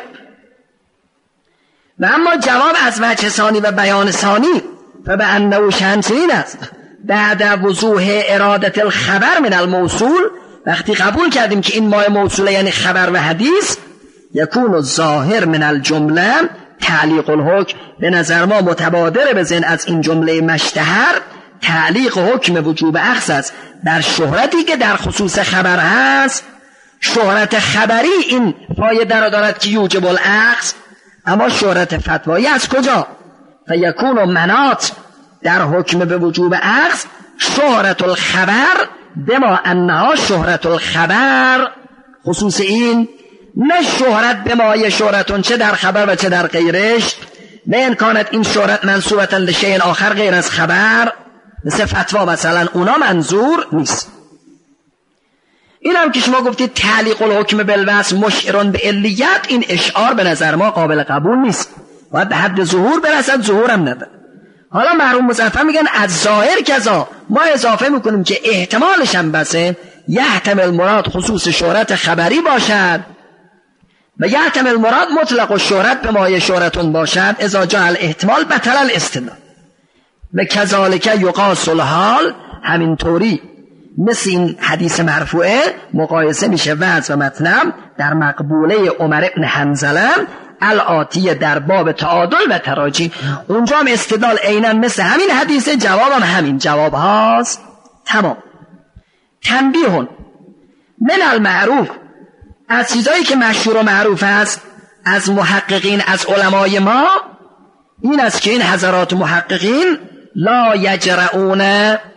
و اما جواب از وجه ثانی و بیان ثانی فبأنه شنسین است بعد وضوح ارادت الخبر من الموصول، وقتی قبول کردیم که این مای موصوله یعنی خبر و حدیث، یکون الظاهر من الجمله تعلیق الحکم، به نظر ما متبادر به ذهن از این جمله مشتهر تعلیق حکم وجوب اخذ است در شهرتی که در خصوص خبر هست. شهرت خبری این فایده را دارد که یوجب الاخذ، اما شهرت فتوایی از کجا؟ فیکون منات در حکم به وجوب اخذ شهرت الخبر بما انها شهرت الخبر، خصوص این نه شهرت بما شهرتون چه در خبر و چه در غیرش، نه امکانت این شهرت منصوبتا لشیء آخر غیر از خبر، مثل فتوا مثلا اونا منظور نیست. این هم که شما گفتید تعلیق الحکم بالوصف مشعرون به علیت، این اشعار به نظر ما قابل قبول نیست، باید به حد ظهور برسد، ظهور هم نداره. حالا مرحوم مظفر میگن از ظاهر کذا، ما اضافه میکنیم که احتمالش هم بسه یحتمل مراد خصوص شهرت خبری باشد و یحتمل مراد مطلق و شهرت به مایه شهرتون باشد، اذا جاء الاحتمال بطل الاستدلال. و کذالک یقاس الحال، همینطوری مثل این حدیث مرفوعه مقایسه میشه وضع و مطلب در مقبوله عمر ابن حنظله الآتیه در باب تعادل و تراجی، اونجا هم استدلال عیناً مثل همین حدیث، جواب هم همین جواب هاست. تمام. تنبیهون من المعروف، از چیزایی که مشهور و معروف است از محققین از علمای ما این است که این حضرات محققین لا یجرؤون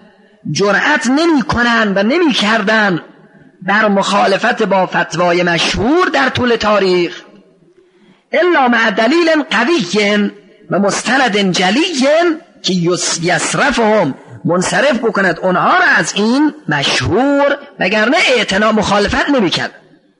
جرأت نمی کنن و نمی کردن بر مخالفت با فتوای مشهور در طول تاریخ الا مع دلیل قوی و مستند جلی که یصرفهم منصرف بکند اونها را از این مشهور، وگرنه اعتنا مخالفت نمی کرد.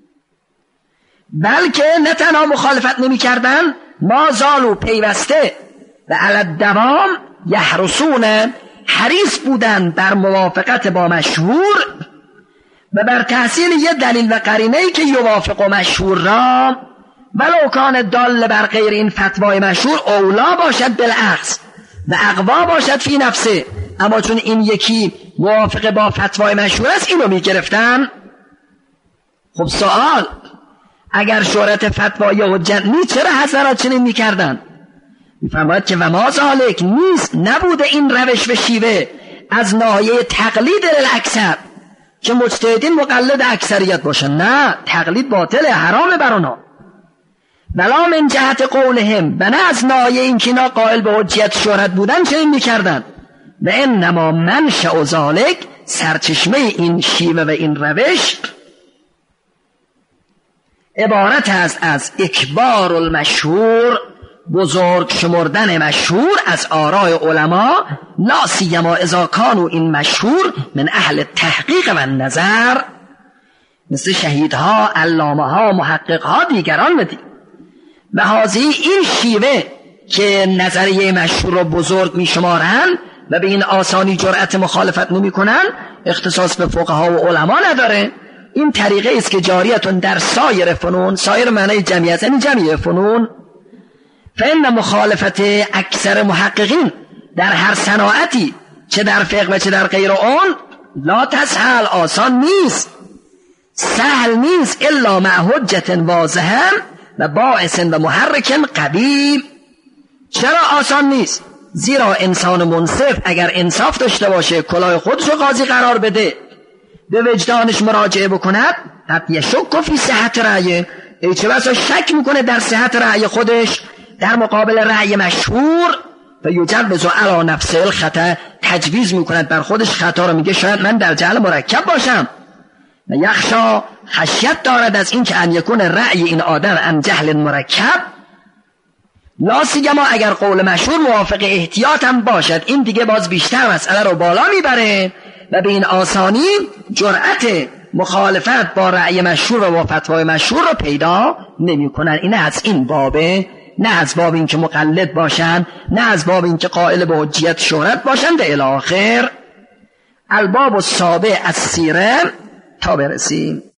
بلکه نه تنها مخالفت نمی کردن، ما زالو پیوسته و علی الدوام یحرسون حریص بودن بر موافقت با مشهور و بر تحصیل یه دلیل و قرینه‌ای که یوافق مشهور را ولو کان دال بر غیر این فتوای مشهور اولا باشد بالاخذ و اقوا باشد فی نفسه، اما چون این یکی موافق با فتوای مشهور است اینو میگرفتن. خب سوال، اگر شهرت فتوای حجت نیست چرا حضرات چنین میکردن؟ میفرماید که و ما ذالک نیست، نبوده این روش و شیوه از ناحیه تقلید الاکثر که مجتهدین مقلد اکثریت باشن، نه، تقلید باطله، حرامه بر اونا. بلا من جهت قولهم، و نه از ناحیه این که اینا قائل به حجیت شهرت بودن چنین میکردن. و انما منشأ ذالک، سرچشمه این شیوه و این روش عبارت است از اکبار المشهور، بزرگ شمردن مشهور از آراء علما، لا سیما اذا کانوا این مشهور من اهل تحقیق و نظر، مثل شهیدها، علامه ها، محقق ها، دیگران بدید. و هذه این شیوه که نظریه مشهور را بزرگ می شمارن و به این آسانی جرأت مخالفت نمی کنن، اختصاص به فقها و علما نداره. این طریقه است که جاریتون در سایر فنون، سایر معنی جمعیت یعنی جمعی فنون، فإن مخالفت اکثر محققین در هر صناعتی چه در فقه و چه در غیر آن لا تسهل، آسان نیست، سهل نیست، الا مع حجت واضحه و باعث و محرک قوی. چرا آسان نیست؟ زیرا انسان منصف اگر انصاف داشته باشه، کلاه خودش رو قاضی قرار بده، به وجدانش مراجعه بکند، قد یشک فی صحت رأیه، ای چه بسا شک میکنه در صحت رأی خودش در مقابل رأی مشهور، و یجوز علی نفسه الخطا، تجویز میکند بر خودش خطا رو، میگه شاید من در جهل مرکب باشم، و یخشا، خشیت دارد از این که ان یکون رأی این آدم ان جهل مرکب، لا سیما اگر قول مشهور موافق احتیاط هم باشد، این دیگه باز بیشتر مسئله رو بالا میبره و به این آسانی جرأت مخالفت با رأی مشهور و با فتوای مشهور رو پیدا نمی کنن. این از این بابه، نه از باب این که مقلد باشن، نه از باب این که قائل به حجیت شهرت باشن. به الاخر الباب السابع از سیره تا برسیم.